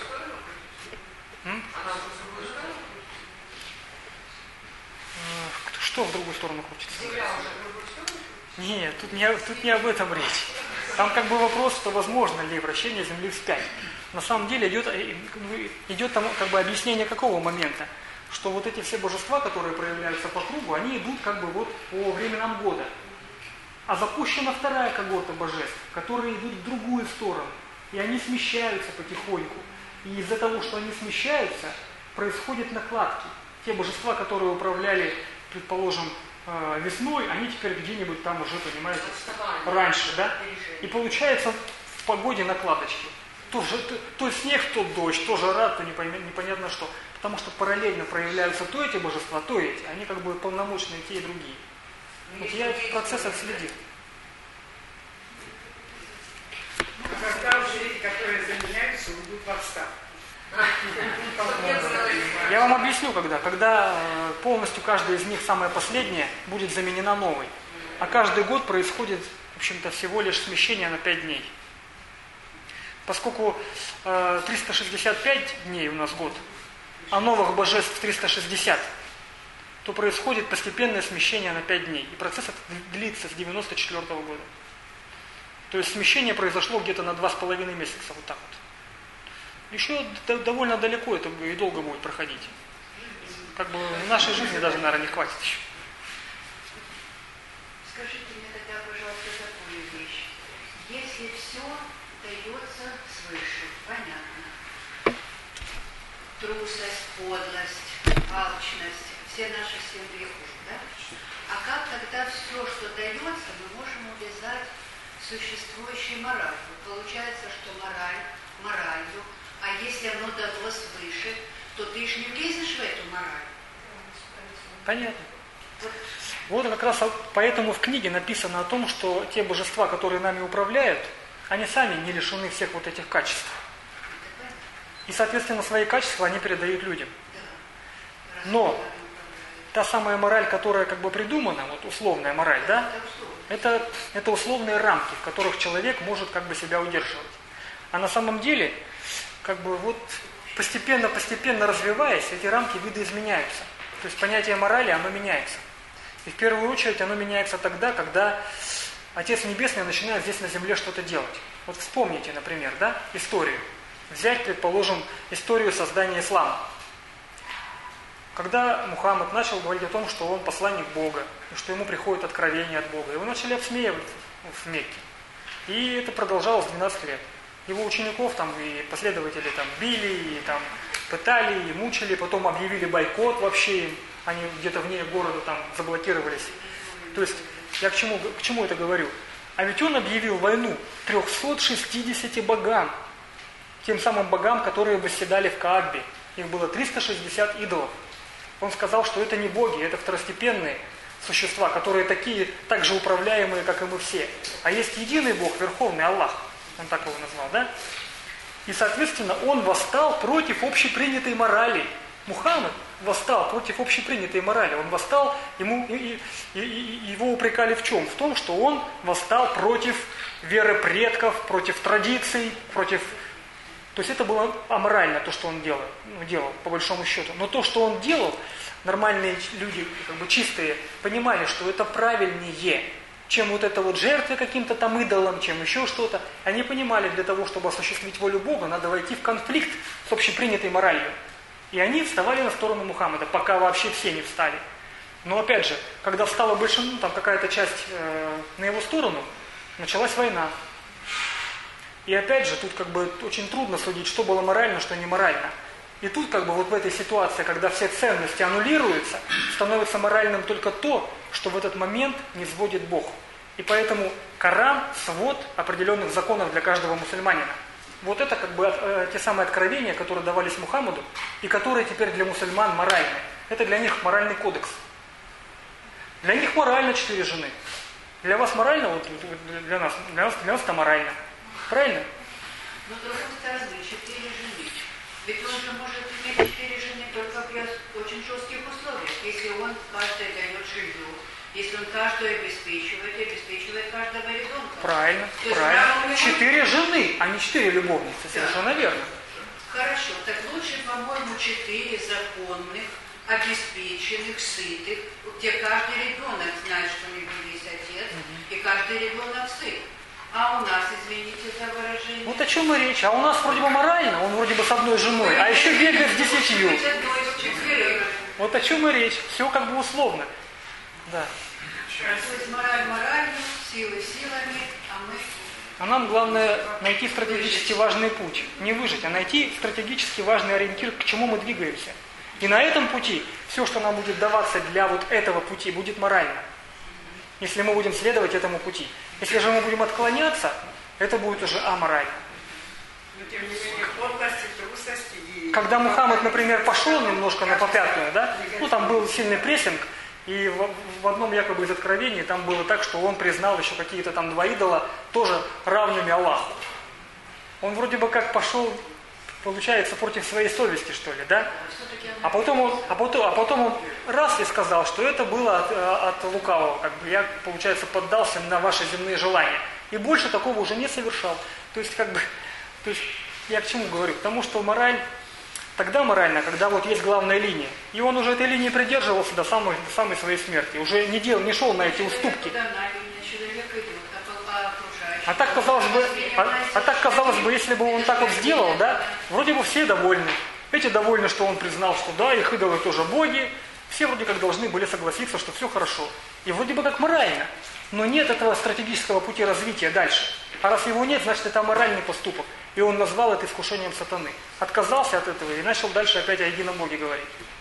Что в другую сторону крутится? Нет, тут не об этом речь. Там как бы вопрос, что возможно ли вращение Земли вспять. На самом деле идет там как бы объяснение какого момента, что вот эти все божества, которые проявляются по кругу, они идут как бы вот по временам года. А запущена вторая когорта божеств, которые идут в другую сторону. И они смещаются потихоньку. И из-за того, что они смещаются, происходят накладки. Те божества, которые управляли, предположим, весной, они теперь где-нибудь там уже, понимаете, раньше, да? И получается в погоде накладочки. То снег, то дождь, то жара, то непонятно что. Потому что параллельно проявляются то эти божества, то эти. Они как бы полномочные те и другие. Вот я в процессах следил. Когда уже люди, которые заменяются, уйдут в отставку. Я вам объясню, когда полностью каждая из них, самая последняя, будет заменена новой. А каждый год происходит, в общем-то, всего лишь смещение на 5 дней. Поскольку 365 дней у нас год, а новых божеств 360, то происходит постепенное смещение на 5 дней. И процесс этот длится с 1994 года. То есть смещение произошло где-то на 2,5 месяца, вот так вот. Еще довольно далеко это и долго будет проходить. Как бы в нашей жизни даже, наверное, не хватит еще. Скажите мне тогда, пожалуйста, такую вещь. Если все дается свыше, понятно. Трусость, подлость, алчность, все наши 7 грехов, да? А как тогда все, что дается, мы можем увязать с существующей моралью? Получается, что моралью, а если оно дано свыше, то ты же не влезешь в эту мораль. Понятно. Вот как раз поэтому в книге написано о том, что те божества, которые нами управляют, они сами не лишены всех вот этих качеств. И, соответственно, свои качества они передают людям. Да. Но та самая мораль, которая как бы придумана, вот условная мораль, да, это условные рамки, в которых человек может как бы себя удерживать. А на самом деле, как бы вот постепенно развиваясь, эти рамки видоизменяются. То есть понятие морали, оно меняется. И в первую очередь оно меняется тогда, когда Отец Небесный начинает здесь на земле что-то делать. Вот вспомните, например, да, историю. Взять, предположим, историю создания ислама. Когда Мухаммад начал говорить о том, что он посланник Бога, и что ему приходит откровение от Бога, его начали обсмеивать в Мекке. И это продолжалось 12 лет. Его учеников там и последователи там били, и там пытали, и мучили, потом объявили бойкот вообще им. Они где-то вне города там заблокировались. То есть, я к чему это говорю? А ведь он объявил войну 360 богам. Тем самым богам, которые восседали в Каабе. Их было 360 идолов. Он сказал, что это не боги, это второстепенные существа, которые такие, так же управляемые, как и мы все. А есть единый Бог, Верховный Аллах. Он так его назвал, да? И, соответственно, он восстал против общепринятой морали. Мухаммад восстал против общепринятой морали. Он восстал, его упрекали в чем? В том, что он восстал против веры предков, против традиций, против... То есть это было аморально, то, что он делал, по большому счету. Но то, что он делал, нормальные люди, как бы чистые, понимали, что это правильнее, чем вот это вот жертвы каким-то там идолам, чем еще что-то. Они понимали, для того, чтобы осуществить волю Бога, надо войти в конфликт с общепринятой моралью. И они вставали на сторону Мухаммада, пока вообще все не встали. Но опять же, когда встала большинство, там какая-то часть на его сторону, началась война. И опять же, тут как бы очень трудно судить, что было морально, что не морально. И тут как бы вот в этой ситуации, когда все ценности аннулируются, становится моральным только то, что в этот момент не сводит Бог. И поэтому Коран – свод определенных законов для каждого мусульманина. Вот это как бы те самые откровения, которые давались Мухаммаду, и которые теперь для мусульман моральны. Это для них моральный кодекс. Для них морально 4 жены. Для вас морально, вот для нас это морально. Правильно? Но с другой стороны, 4 жены. Ведь он же может иметь 4 жены только при очень жестких условиях. Если он каждой дает жилье, если он каждую обеспечивает каждого ребенка. Правильно, правильно. 4 жены, а не 4 любовницы. Совершенно верно. Хорошо, так лучше, по-моему, 4 законных, обеспеченных, сытых, где каждый ребенок знает, что у него есть отец, и каждый ребенок сыт. А у нас, извините за выражение... Вот о чем и речь. А у нас вроде бы морально, он вроде бы с одной женой, а еще бегает с 10. Вот о чем и речь. Все как бы условно. Да. То есть мораль моралью, силы силами, а мы... А нам главное найти стратегически важный путь. Не выжить, а найти стратегически важный ориентир, к чему мы двигаемся. И на этом пути все, что нам будет даваться для вот этого пути, будет морально. Если мы будем следовать этому пути. Если же мы будем отклоняться, это будет уже аморально. Но тем не менее, подлости, трусости... Когда Мухаммад, например, пошел немножко на попятную, да, ну там был сильный прессинг, и в одном якобы из откровений там было так, что он признал еще какие-то там 2 идола тоже равными Аллаху. Он вроде бы как пошел, получается, против своей совести, что ли, да? А потом он раз и сказал, что это было от лукавого, как бы я, получается, поддался на ваши земные желания. И больше такого уже не совершал. То есть я к чему говорю? К тому, что мораль, тогда морально, когда вот есть главная линия. И он уже этой линии придерживался до самой своей смерти. Уже не шел на эти уступки. А так казалось бы, если бы он так вот сделал, да, вроде бы все довольны. Эти довольны, что он признал, что да, их идолы тоже боги. Все вроде как должны были согласиться, что все хорошо. И вроде бы как морально. Но нет этого стратегического пути развития дальше. А раз его нет, значит это моральный поступок. И он назвал это искушением сатаны. Отказался от этого и начал дальше опять о едином Боге говорить.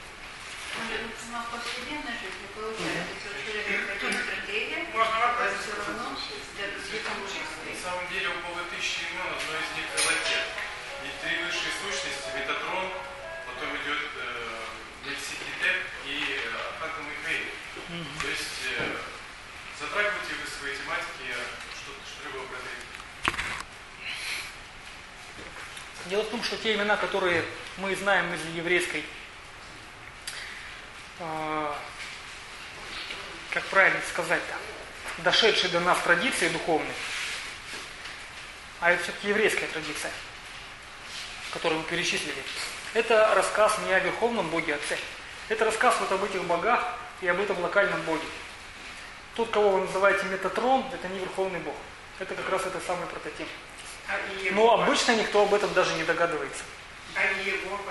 На самом деле у Бога 1000 имен, одно из них Элокет. И 3 высшие сущности, Метатрон, потом идет Мельхиседек и Архангел Михаил. То есть затрагиваете вы в своей тематике что-либо про это? Дело в том, что те имена, которые мы знаем из еврейской как правильно сказать-то, дошедшей до нас традиции духовной, а это все-таки еврейская традиция, которую мы перечислили, это рассказ не о Верховном Боге Отце. Это рассказ вот об этих богах и об этом локальном Боге. Тот, кого вы называете Метатрон, это не Верховный Бог. Это как раз это самый прототип. Но обычно никто об этом даже не догадывается. А Иегова?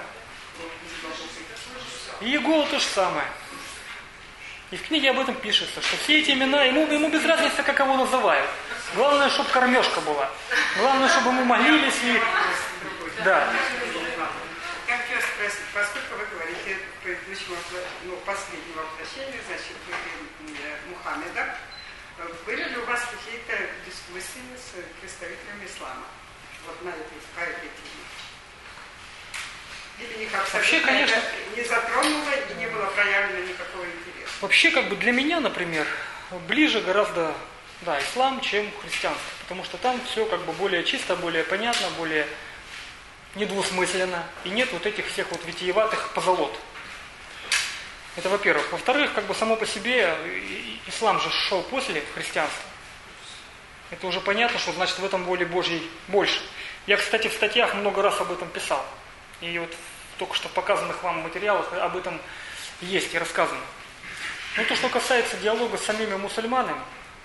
И Иегова то же самое. И в книге об этом пишется, что все эти имена, ему без разницы, как его называют. Главное, чтобы кормежка была. Главное, чтобы мы молились и... Да. Я хочу спросить, поскольку вы говорите предыдущего, последнего воплощения, значит, Мухаммеда, были ли у вас какие-то дискуссии с представителями ислама? Вот по этой теме? Или никак вообще, конечно, не затронуло и не было проявлено никакого интереса? Вообще, как бы для меня, например, ближе гораздо, ислам, чем христианство. Потому что там все как бы более чисто, более понятно, более недвусмысленно. И нет вот этих всех вот витиеватых позолот. Это во-первых. Во-вторых, как бы само по себе, ислам же шел после христианства. Это уже понятно, что значит в этом воле Божьей больше. Я, кстати, в статьях много раз об этом писал. И вот в только что показанных вам материалах об этом есть и рассказано. Но то, что касается диалога с самими мусульманами,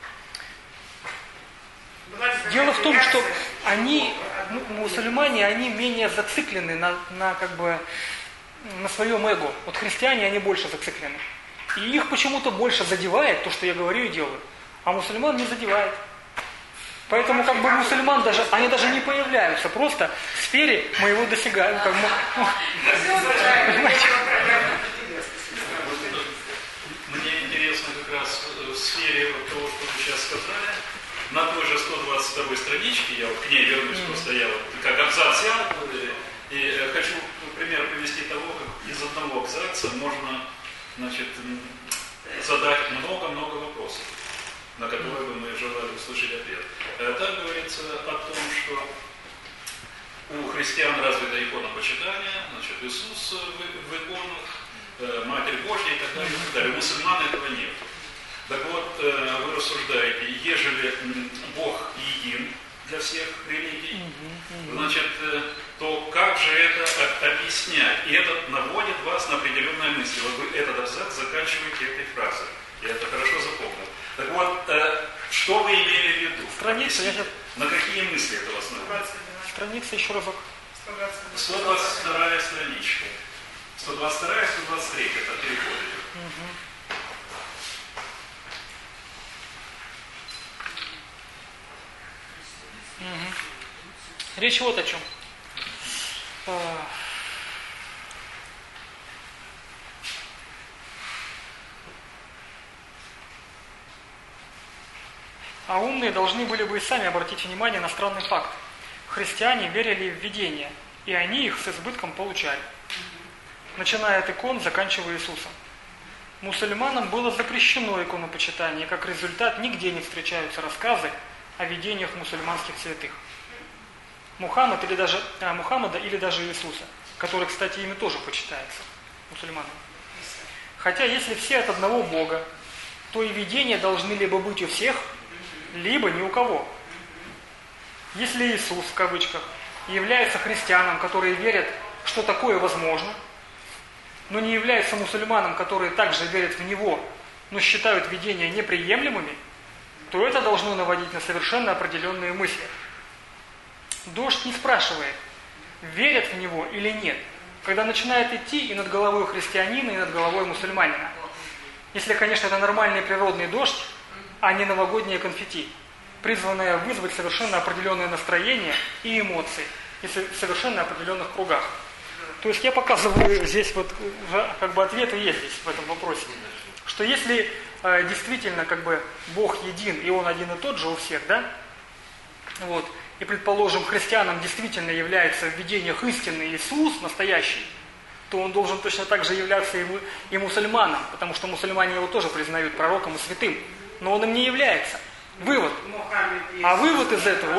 дело в том, что мусульмане, они менее зациклены на своем эго. Вот христиане, они больше зациклены. И их почему-то больше задевает то, что я говорю и делаю. А мусульман не задевает. Поэтому как бы мусульман они даже не появляются. Просто в сфере моего досягания. Мне интересно как раз в сфере того, что вы сейчас сказали. На той же 122 страничке, я вот к ней вернусь, просто я вот как абзац и хочу пример привести того, как из одного абзаца можно, задать много-много вопросов, на которые бы мы желали услышать ответ. Там говорится о том, что у христиан развито иконопочитание, Иисус в иконах, Матерь Божья и так далее, и так далее. У мусульман этого нет. Так вот, вы рассуждаете, ежели Бог един для всех религий, то как же это объяснять? И это наводит вас на определенные мысли. Вот вы этот абзац заканчиваете этой фразой. Я это хорошо запомнил. Так вот, что вы имели в виду? Страница, на какие мысли это вас наводит? Страница еще разок. 122 страничка. 122 и 123, это переход идет. Речь вот о чем. А умные должны были бы и сами обратить внимание на странный факт. Христиане верили в видения, и они их с избытком получали. Начиная от икон, заканчивая Иисусом. Мусульманам было запрещено иконопочитание, и как результат нигде не встречаются рассказы о видениях мусульманских святых. Мухаммада или даже Иисуса, который, кстати, ими тоже почитается мусульманам. Хотя, если все от одного Бога, то и видения должны либо быть у всех, либо ни у кого. Если Иисус, в кавычках, является христианом, которые верят, что такое возможно, но не является мусульманом, которые также верят в Него, но считают видения неприемлемыми, то это должно наводить на совершенно определенные мысли. Дождь не спрашивает, верят в него или нет, когда начинает идти и над головой христианина, и над головой мусульманина. Если, конечно, это нормальный природный дождь, а не новогоднее конфетти, призванное вызвать совершенно определенное настроение и эмоции, и в совершенно определенных кругах. То есть я показываю здесь вот как бы ответы есть здесь в этом вопросе, что если действительно как бы Бог един и Он один и тот же у всех, да, вот, и, предположим, христианам действительно является в видениях истинный Иисус, настоящий, то он должен точно так же являться и мусульманам, потому что мусульмане его тоже признают пророком и святым, но он им не является. Вывод. А вывод из этого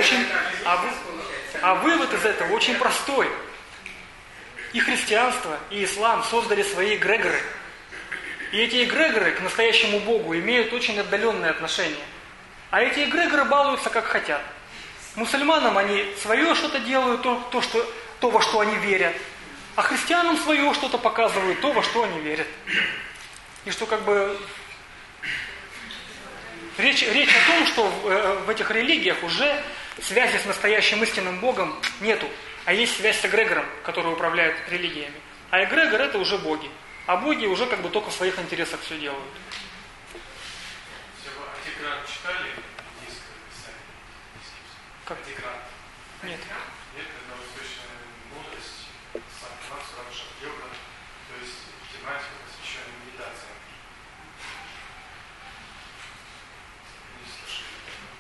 очень простой. И христианство, и ислам создали свои эгрегоры. И эти эгрегоры к настоящему Богу имеют очень отдаленные отношения. А эти эгрегоры балуются как хотят. Мусульманам они свое что-то делают, то, во что они верят. А христианам свое что-то показывают, то, во что они верят. И что как бы речь о том, что в этих религиях уже связи с настоящим истинным Богом нету. А есть связь с эгрегором, который управляет религиями. А эгрегор это уже боги. А боги уже как бы только в своих интересах все делают. Антигран читали? Индийское писание? Как? Антигран. Нет. Нет, это восточная мудрость, йога, то есть тематика, посвященная медитации. Не слышали?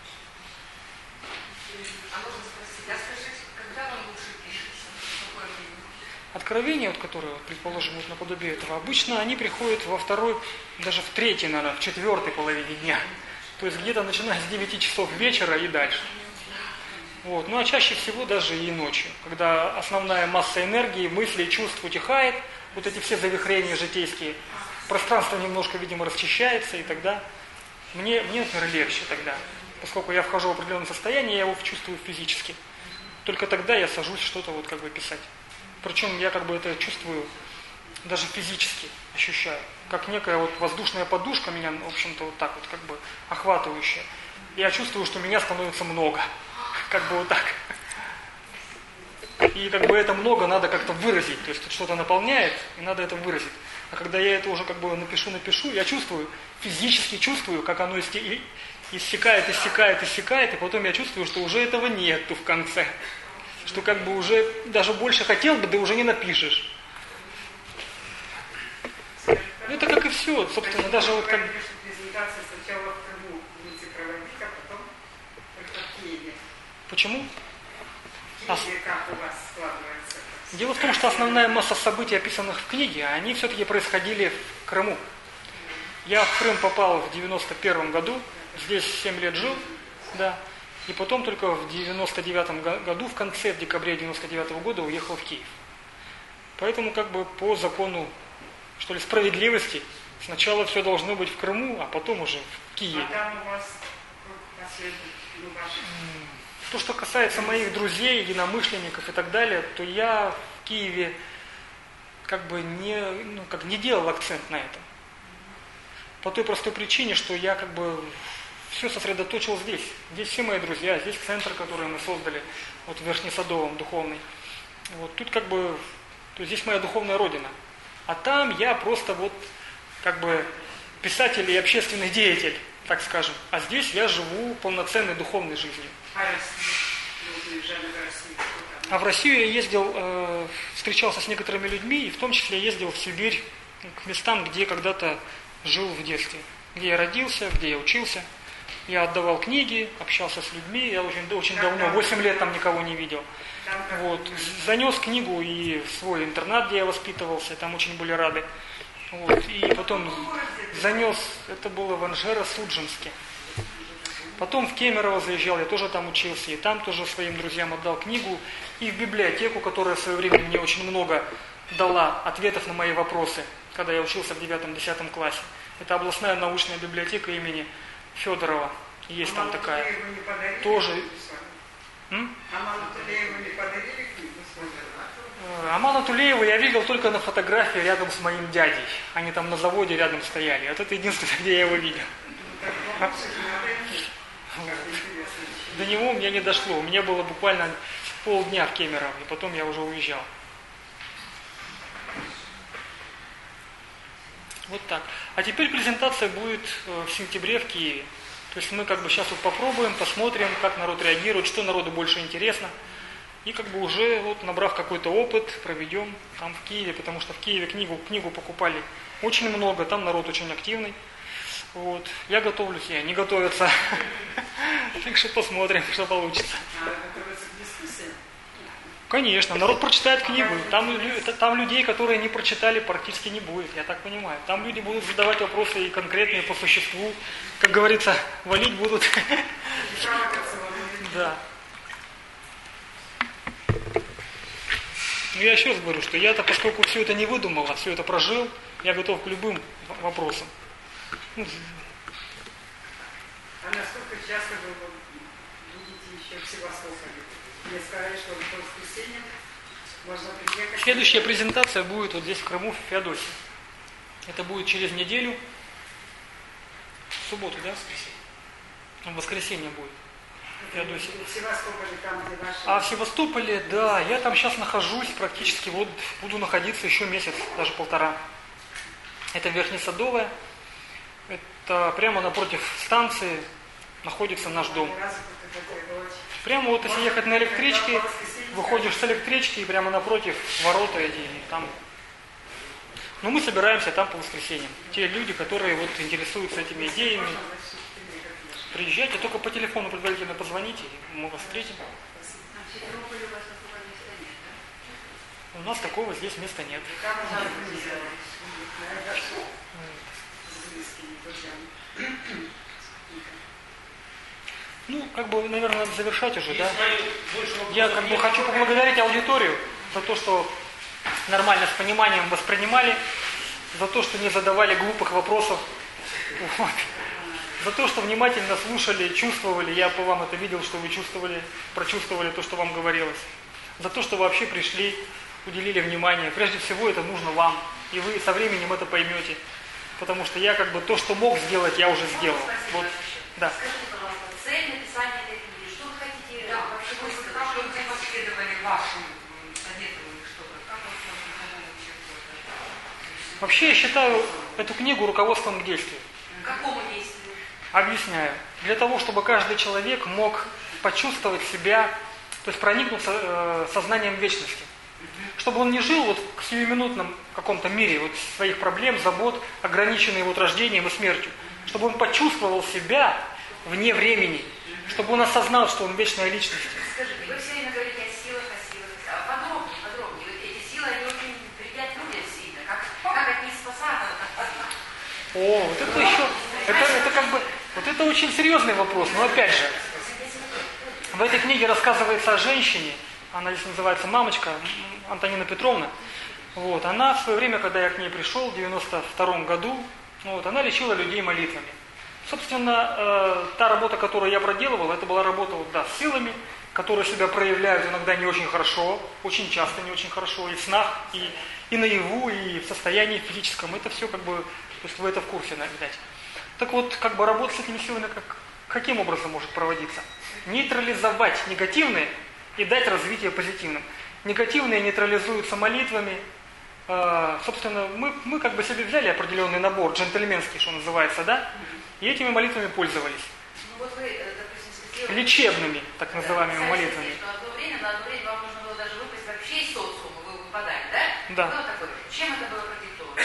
А можно спросить, а скажите, когда вам лучше пишется? Какое время? Откровения, вот, которые, предположим, вот наподобие этого, обычно они приходят во второй, даже в третьей, наверное, в четвертой половине дня. То есть где-то начиная с 9 часов вечера и дальше. Вот. Ну а чаще всего даже и ночью, когда основная масса энергии, мыслей, чувств утихает, вот эти все завихрения житейские, пространство немножко, видимо, расчищается, и тогда мне, например, легче тогда. Поскольку я вхожу в определенное состояние, я его чувствую физически. Только тогда я сажусь что-то вот как бы писать. Причем я как бы это чувствую, даже физически ощущаю. Как некая вот воздушная подушка меня, в общем-то, вот так вот как бы охватывающая. Я чувствую, что меня становится много. Как бы вот так. И как бы это много надо как-то выразить. То есть тут что-то наполняет, и надо это выразить. А когда я это уже как бы напишу, я чувствую, физически чувствую, как оно иссякает, и потом я чувствую, что уже этого нету в конце. Что как бы уже даже больше хотел бы, да уже не напишешь. Ну это как и все, собственно, даже вот как... Презентация сначала в Крыму будете проводить, а потом только в Киеве. Почему? В Киеве как у вас складывается? Дело в том, что основная масса событий, описанных в книге, они все-таки происходили в Крыму. Я в Крым попал в 91 году, здесь 7 лет жил, да. И потом только в 99 году, в конце, в декабре 99 года уехал в Киев. Поэтому как бы по закону, что ли, справедливости, сначала все должно быть в Крыму, а потом уже в Киеве. А там у вас последний, ваши... То, что касается моих друзей, единомышленников и так далее, то я в Киеве как бы не делал акцент на этом. По той простой причине, что я как бы все сосредоточил здесь. Здесь все мои друзья, здесь центр, который мы создали, вот в Верхнесадовом, духовный. Вот тут как бы, то здесь моя духовная родина. А там я просто вот как бы писатель и общественный деятель, так скажем. А здесь я живу полноценной духовной жизнью. А Россия? Вы уезжали в Россию? А в Россию я ездил, встречался с некоторыми людьми, и в том числе ездил в Сибирь, к местам, где когда-то жил в детстве. Где я родился, где я учился. Я отдавал книги, общался с людьми, я очень давно, 8 лет там никого не видел. Вот. Занес книгу и в свой интернат, где я воспитывался, там очень были рады. Вот. И потом занес, это было в Анжеро-Судженске. Потом в Кемерово заезжал, я тоже там учился, и там тоже своим друзьям отдал книгу. И в библиотеку, которая в свое время мне очень много дала ответов на мои вопросы, когда я учился в 9-10 классе. Это областная научная библиотека имени Федорова. Есть там такая. Тоже. Аману Тулееву не подарили книгу? Амана Тулеева я видел только на фотографии рядом с моим дядей. Они там на заводе рядом стояли. Вот это единственное, где я его видел. До него мне не дошло. У меня было буквально полдня в Кемерово, и потом я уже уезжал. Вот так. А теперь презентация будет в сентябре в Киеве. То есть мы как бы сейчас вот попробуем, посмотрим, как народ реагирует, что народу больше интересно. И как бы уже вот набрав какой-то опыт, проведем там в Киеве, потому что в Киеве книгу покупали очень много, там народ очень активный. Вот. Я готовлюсь, и они готовятся. Так что посмотрим, что получится. Конечно, народ прочитает книгу. Там людей, которые не прочитали, практически не будет, я так понимаю. Там люди будут задавать вопросы и конкретные по существу. Как говорится, валить будут. Да. Но я еще раз говорю, что я-то, поскольку все это не выдумал, а все это прожил, я готов к любым вопросам. Ну, А насколько часто вы будете еще в Севастополе? Мне сказали, что по воскресеньям можно приехать. Следующая презентация будет вот здесь, в Крыму, в Феодосии. Это будет через неделю. В субботу, да? В воскресенье будет. Феодосия. В Севастополе, там, где ваши... А в Севастополе, да, я там сейчас нахожусь практически, вот буду находиться еще месяц, даже 1,5. Это Верхнесадовая. Это прямо напротив станции находится наш дом. Прямо вот если ехать на электричке, выходишь с электрички и прямо напротив ворота эти, там. Но мы собираемся там по воскресеньям. Те люди, которые вот интересуются этими идеями, приезжайте, только по телефону предварительно позвоните, мы вас встретим. У нас такого здесь места нет. Ну, как бы, наверное, надо завершать уже, да? Я как бы хочу поблагодарить аудиторию за то, что нормально с пониманием воспринимали, за то, что не задавали глупых вопросов, вот. За то, что внимательно слушали, чувствовали, я по вам это видел, что вы чувствовали, прочувствовали то, что вам говорилось. За то, что вообще пришли, уделили внимание. Прежде всего, это нужно вам, и вы со временем это поймете. Потому что я как бы то, что мог сделать, я уже сделал. Вот. Да. Скажите, пожалуйста, цель написания этой книги, что вы хотите, вообще, как вы последовали вашим советам или что-то, как вы Вообще я считаю эту книгу руководством к действию. к какому действию? Объясняю. Для того, чтобы каждый человек мог почувствовать себя, то есть проникнуться сознанием вечности. Чтобы он не жил вот в сиюминутном каком-то мире вот своих проблем, забот, ограниченный вот рождением и смертью. Чтобы он почувствовал себя вне времени. Чтобы он осознал, что он вечная личность. Скажите, вы все время говорите о силах. А подробнее. Вот эти силы, они очень вредят людям сильно. Как от них спасаться? О, вот это еще, это как бы, вот это очень серьезный вопрос. Но опять же, в этой книге рассказывается о женщине, она здесь называется «Мамочка», Антонина Петровна. Вот, она в свое время, когда я к ней пришел, в 92 году, вот, она лечила людей молитвами. Собственно, та работа, которую я проделывал, это была работа вот, да, с силами, которые себя проявляют иногда не очень хорошо, очень часто не очень хорошо, и в снах, и наяву, и в состоянии физическом. Это все как бы, то есть вы это в курсе, видать. Так вот, как бы работа с этими силами каким образом может проводиться? Нейтрализовать негативные и дать развитие позитивным. Негативные нейтрализуются молитвами. Собственно, мы как бы себе взяли определенный набор, джентльменский, что называется, да? И этими молитвами пользовались. Ну вот вы, допустим, специально... Лечебными, так называемыми молитвами. Что на одно время вам нужно было даже выпасть вообще из социума, вы выпадали, да? Да. Было такое. Чем это было продиктовано?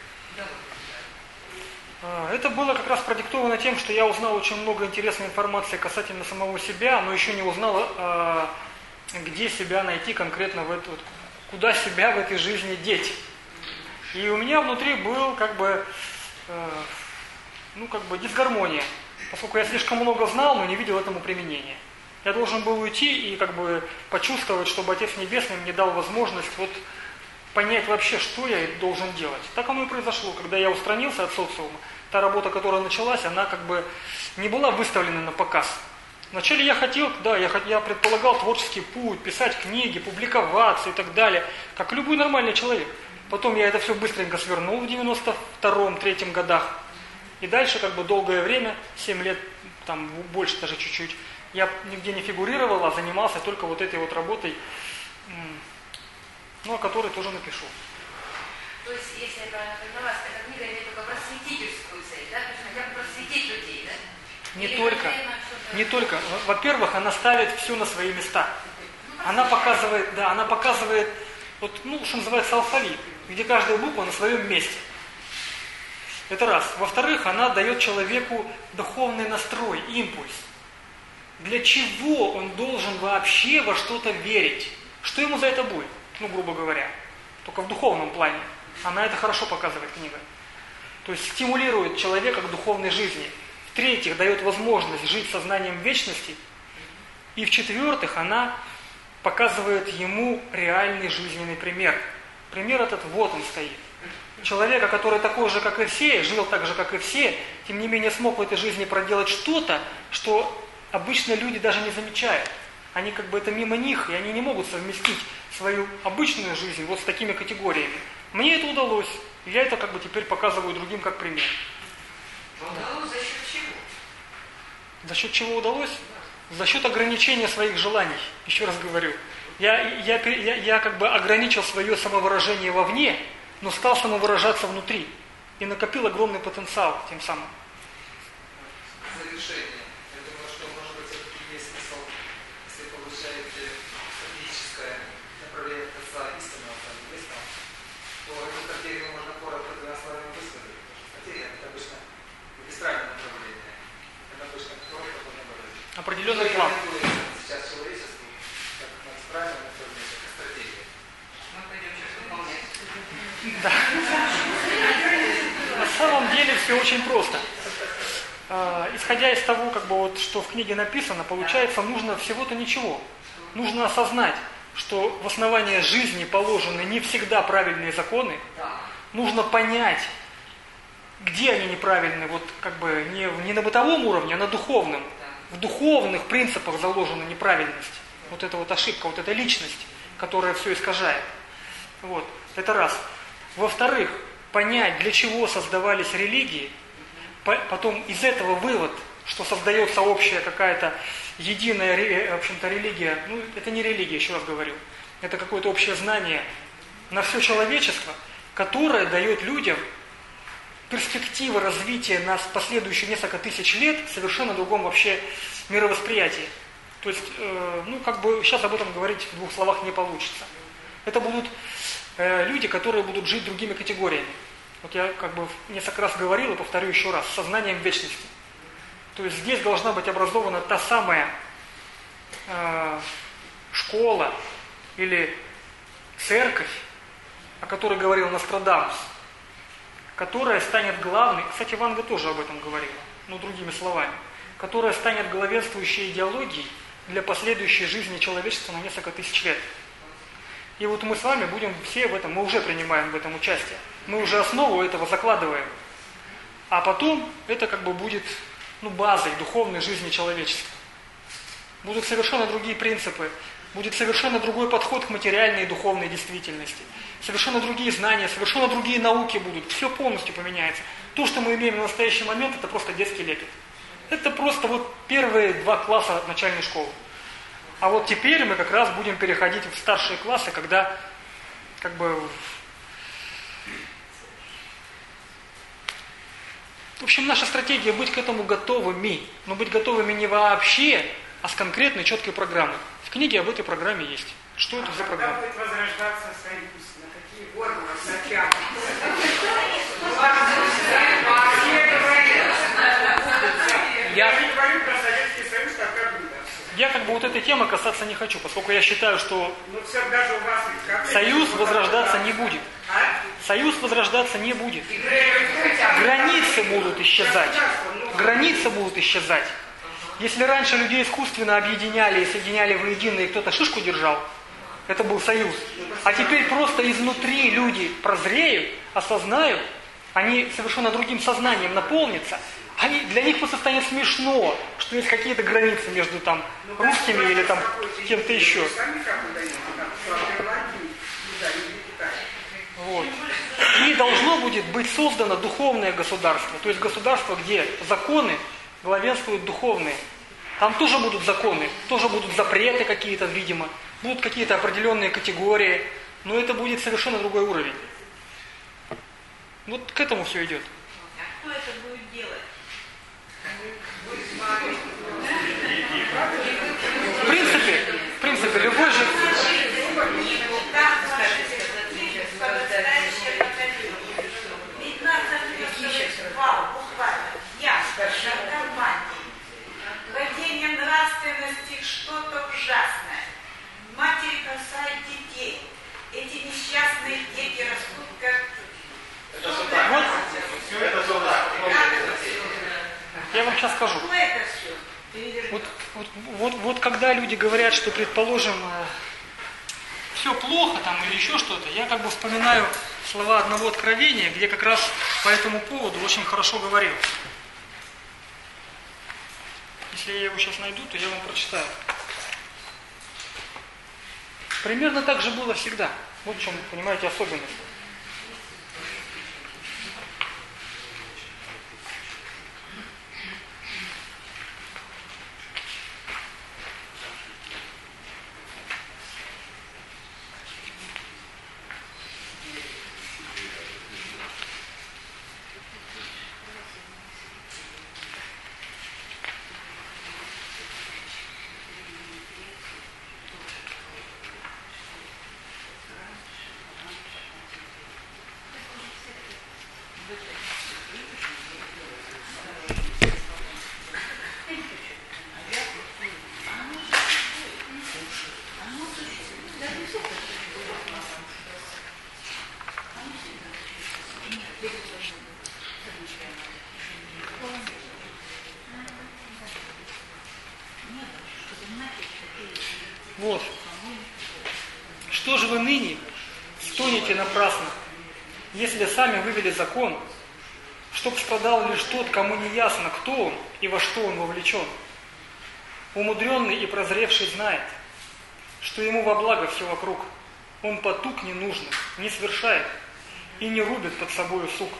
Это было как раз продиктовано тем, что я узнал очень много интересной информации касательно самого себя, но еще не узнал, где себя найти конкретно, куда себя в этой жизни деть. И у меня внутри был как бы дисгармония, поскольку я слишком много знал, но не видел этому применения. Я должен был уйти и как бы почувствовать, чтобы Отец Небесный мне дал возможность вот понять вообще, что я должен делать. Так оно и произошло, когда я устранился от социума. Та работа, которая началась, она как бы не была выставлена на показ. Вначале я хотел, да, я предполагал творческий путь, писать книги, публиковаться и так далее, как любой нормальный человек. Потом я это все быстренько свернул в 92-3 годах. И дальше как бы долгое время, 7 лет, там больше даже чуть-чуть, я нигде не фигурировал, а занимался только вот этой вот работой, о которой тоже напишу. То есть, если я правильно поняла, эта книга имеет только просветительскую цель, да? То есть хотя бы просветить людей, да? Не только. Во-первых, она ставит все на свои места. Она показывает, вот, что называется, алфавит, где каждая буква на своем месте. Это раз. Во-вторых, она дает человеку духовный настрой, импульс. Для чего он должен вообще во что-то верить? Что ему за это будет? Грубо говоря. Только в духовном плане. Она это хорошо показывает, книга. То есть стимулирует человека к духовной жизни. В-третьих, дает возможность жить сознанием вечности. И в-четвертых, она показывает ему реальный жизненный пример. Пример этот вот он стоит. Человека, который такой же, как и все, жил так же, как и все, тем не менее смог в этой жизни проделать что-то, что обычно люди даже не замечают. Они как бы это мимо них, и они не могут совместить свою обычную жизнь вот с такими категориями. Мне это удалось, и я это как бы теперь показываю другим как пример. Удалось за счет чего? За счет чего удалось? За счет ограничения своих желаний. Еще раз говорю. Я как бы ограничил свое самовыражение вовне, но стал самовыражаться внутри. И накопил огромный потенциал тем самым. Завершение. Я думаю, что, может быть, все-таки есть смысл, если получаете стратегическое направление конца истинного, то эту стратегию можно коротко для основания высказать. Стратегия – это обычно магистральное направление. Это обычно коротко можно выразить. Определенный план. Сейчас человечеству, как магистральное направление, как стратегия. Мы пойдем сейчас выполнять. Да. На самом деле все очень просто. Исходя из того, как бы вот, что в книге написано, получается, нужно всего-то ничего. Нужно осознать, что в основании жизни положены не всегда правильные законы. Нужно понять, где они неправильны, вот как бы не на бытовом уровне, а на духовном. В духовных принципах заложена неправильность. Вот эта вот ошибка, вот эта личность, которая все искажает. Вот. Это раз. Во-вторых, понять, для чего создавались религии, потом из этого вывод, что создается общая какая-то единая, в общем-то, религия. Ну, это не религия, еще раз говорю. Это какое-то общее знание на все человечество, которое дает людям перспективы развития на последующие несколько тысяч лет в совершенно другом вообще мировосприятии. То есть, как бы сейчас об этом говорить в двух словах не получится. Это будут люди, которые будут жить другими категориями. Вот я как бы несколько раз говорил и повторю еще раз, сознанием вечности. То есть здесь должна быть образована та самая школа или церковь, о которой говорил Нострадамус, которая станет главной, кстати, Ванга тоже об этом говорила, но другими словами, которая станет главенствующей идеологией для последующей жизни человечества на несколько тысяч лет. И вот мы с вами будем все в этом, мы уже принимаем в этом участие. Мы уже основу этого закладываем. А потом это как бы будет базой духовной жизни человечества. Будут совершенно другие принципы, будет совершенно другой подход к материальной и духовной действительности. Совершенно другие знания, совершенно другие науки будут. Все полностью поменяется. То, что мы имеем в настоящий момент, это просто детский лепет. Это просто вот первые 2 класса начальной школы. А вот теперь мы как раз будем переходить в старшие классы, когда как бы... В общем, наша стратегия быть к этому готовыми. Но быть готовыми не вообще, а с конкретной, четкой программой. В книге об этой программе есть. Что это за программа? Когда будет возрождаться союз? На какие формы? Зачем? Я не говорю про Советский Союз, как было. Я как бы вот этой темы касаться не хочу, поскольку я считаю, что даже у вас союз возрождаться не будет. Союз возрождаться не будет. Границы будут исчезать. Границы будут исчезать. Если раньше людей искусственно объединяли и соединяли воедино, и кто-то шишку держал, это был союз. А теперь просто изнутри люди прозреют, осознают, они совершенно другим сознанием наполнятся. Для них просто станет смешно, что есть какие-то границы между там русскими или там кем-то еще. Вот. И должно будет быть создано духовное государство. То есть государство, где законы главенствуют духовные. Там тоже будут законы, тоже будут запреты какие-то, видимо. Будут какие-то определенные категории. Но это будет совершенно другой уровень. Вот к этому все идет. А кто это будет делать? В принципе, любой же... Ведь нас записывает вал, буквально, ясно, наркомания, падение нравственности, что-то ужасное. Матери бросают детей. Эти несчастные дети растут как... Это сюда. Это сюда. Я вам сейчас скажу. Что это все? Вот когда люди говорят, что, предположим, все плохо там или еще что-то, я как бы вспоминаю слова одного откровения, где как раз по этому поводу очень хорошо говорил. Если я его сейчас найду, то я вам прочитаю. Примерно так же было всегда. Вот в чем, понимаете, особенность. Вот. Что же вы ныне стонете напрасно, если сами вывели закон, чтоб страдал лишь тот, кому не ясно, кто он и во что он вовлечен. Умудренный и прозревший знает, что ему во благо все вокруг. Он потуг ненужных не совершает и не рубит под собою сук.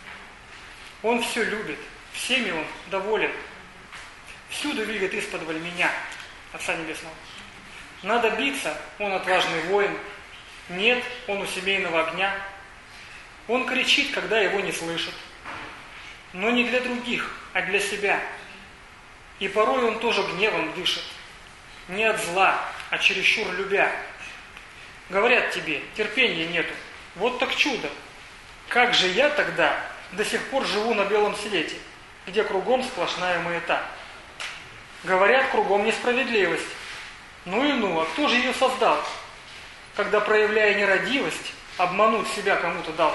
Он все любит, всеми он доволен. Всюду видит исподволь меня, Отца Небесного. Надо биться, он отважный воин. Нет, он у семейного огня. Он кричит, когда его не слышат. Но не для других, а для себя. И порой он тоже гневом дышит. Не от зла, а чересчур любя. Говорят тебе, терпения нету. Вот так чудо. Как же я тогда до сих пор живу на белом свете, где кругом сплошная маята? Говорят, кругом несправедливость. Ну и ну, а кто же ее создал, когда, проявляя нерадивость, обмануть себя кому-то дал?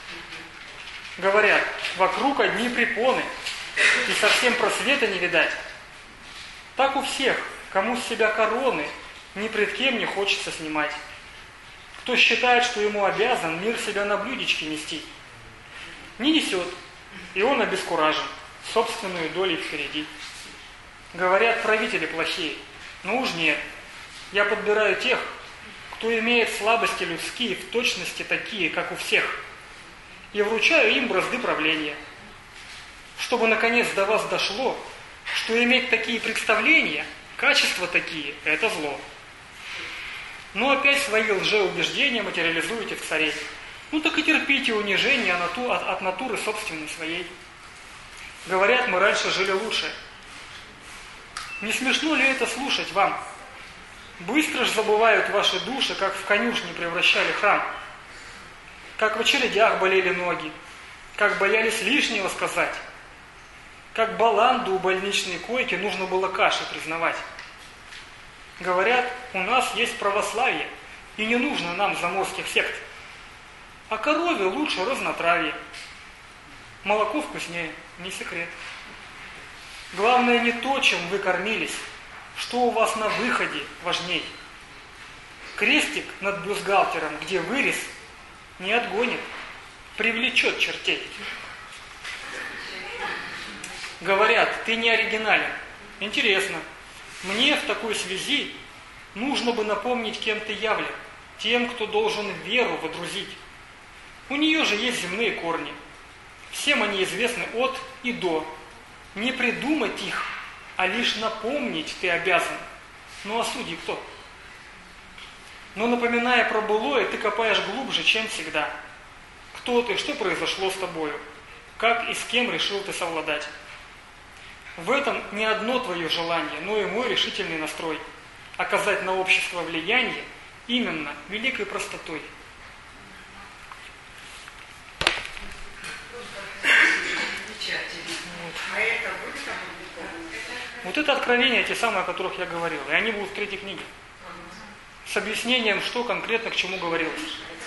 Говорят, вокруг одни препоны, и совсем просвета не видать. Так у всех, кому с себя короны, ни пред кем не хочется снимать. Кто считает, что ему обязан мир себя на блюдечке нести, не несет, и он обескуражен, собственную долей впереди. Говорят, правители плохие, но уж нет. Я подбираю тех, кто имеет слабости людские в точности такие, как у всех, и вручаю им бразды правления, чтобы наконец до вас дошло, что иметь такие представления, качества такие – это зло. Но опять свои лжеубеждения материализуете в царе. Ну так и терпите унижение от натуры собственной своей. Говорят, мы раньше жили лучше. Не смешно ли это слушать вам? Быстро ж забывают ваши души, как в конюшне превращали храм. Как в очередях болели ноги, как боялись лишнего сказать. Как баланду у больничной койки нужно было каши признавать. Говорят, у нас есть православие, и не нужно нам заморских сект. А корове лучше разнотравье. Молоко вкуснее, не секрет. Главное не то, чем вы кормились, что у вас на выходе важней. Крестик над бюстгальтером, где вырез, не отгонит, привлечет чертей. Говорят, ты не оригинален. Интересно. Мне в такой связи нужно бы напомнить, кем ты явлен, тем, кто должен веру водрузить. У нее же есть земные корни. Всем они известны от и до. Не придумать их, а лишь напомнить ты обязан. Ну а судьи кто? Но напоминая про былое, ты копаешь глубже, чем всегда. Кто ты, что произошло с тобою? Как и с кем решил ты совладать? В этом не одно твое желание, но и мой решительный настрой оказать на общество влияние именно великой простотой. Вот это откровения, те самые, о которых я говорил, и они будут в 3 книге. С объяснением, что конкретно к чему говорилось.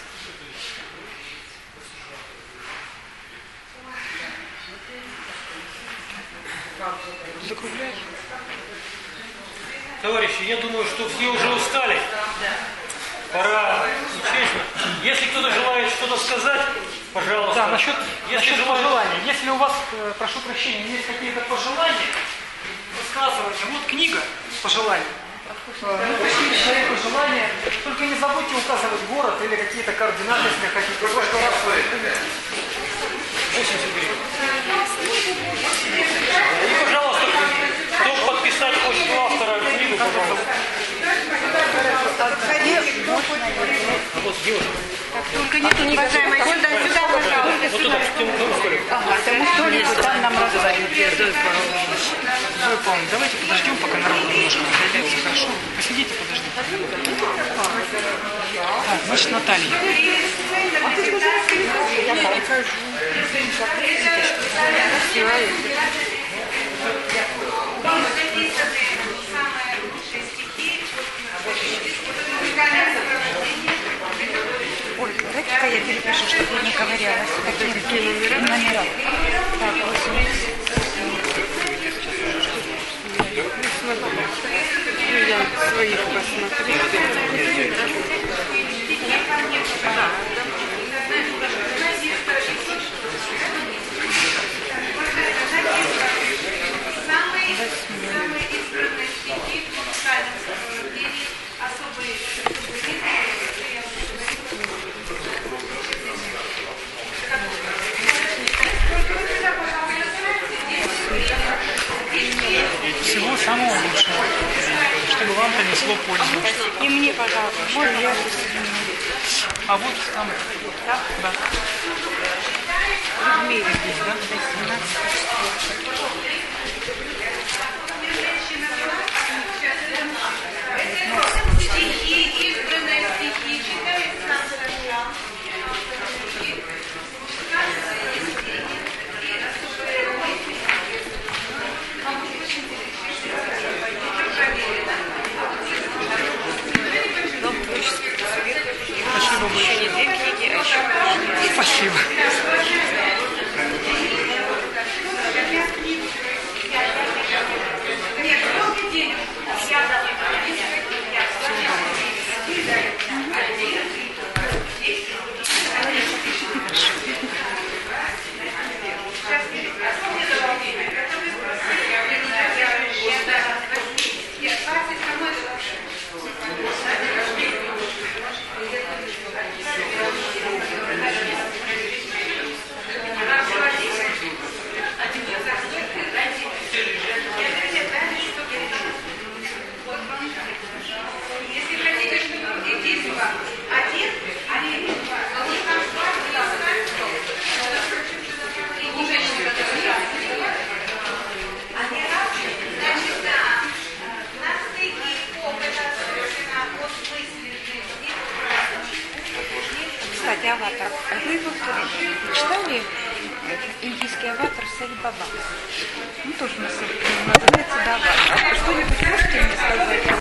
Закругляй. Товарищи, я думаю, что все уже устали. пора, честно. Если кто-то желает что-то сказать, пожалуйста. Да, насчет желаете- пожеланий. Если у вас, прошу прощения, есть какие-то пожелания, высказывайте. Вот книга пожеланий. Напишите свои пожелания. Только не забудьте указывать город или какие-то координаты, если хотите. В прошлый раз И, пожалуйста, кто подписать хочет у автора книгу, пожалуйста. А вот девушка. Только нету никакой. Сюда, пожалуйста. Вот туда, в тему столик. Ага, тому что-нибудь там нам рассказывают. Зоя Павловна, давайте подождем, пока народ немножко разойдется, хорошо? Посидите, подождите. Так, значит, Наталья. Ой, дайте-ка я перепишу, чтобы я не ковырялась. Какие номера? Так, 80. Я своих посмотрю. Самые избранные стихи в музыкальном сопровождении, особые Всего самого лучшего, чтобы вам принесло пользу. И мне, пожалуйста, можно я А вот там, да. Людмила здесь, да? стихи, избранные стихи, читает сам сначала. Спасибо большое. Спасибо. Кстати, «Аватар». Вы его читали? Индийский «Аватар» Сари Баба. Ну, тоже называется «Аватар». Что-нибудь можете мне сказать?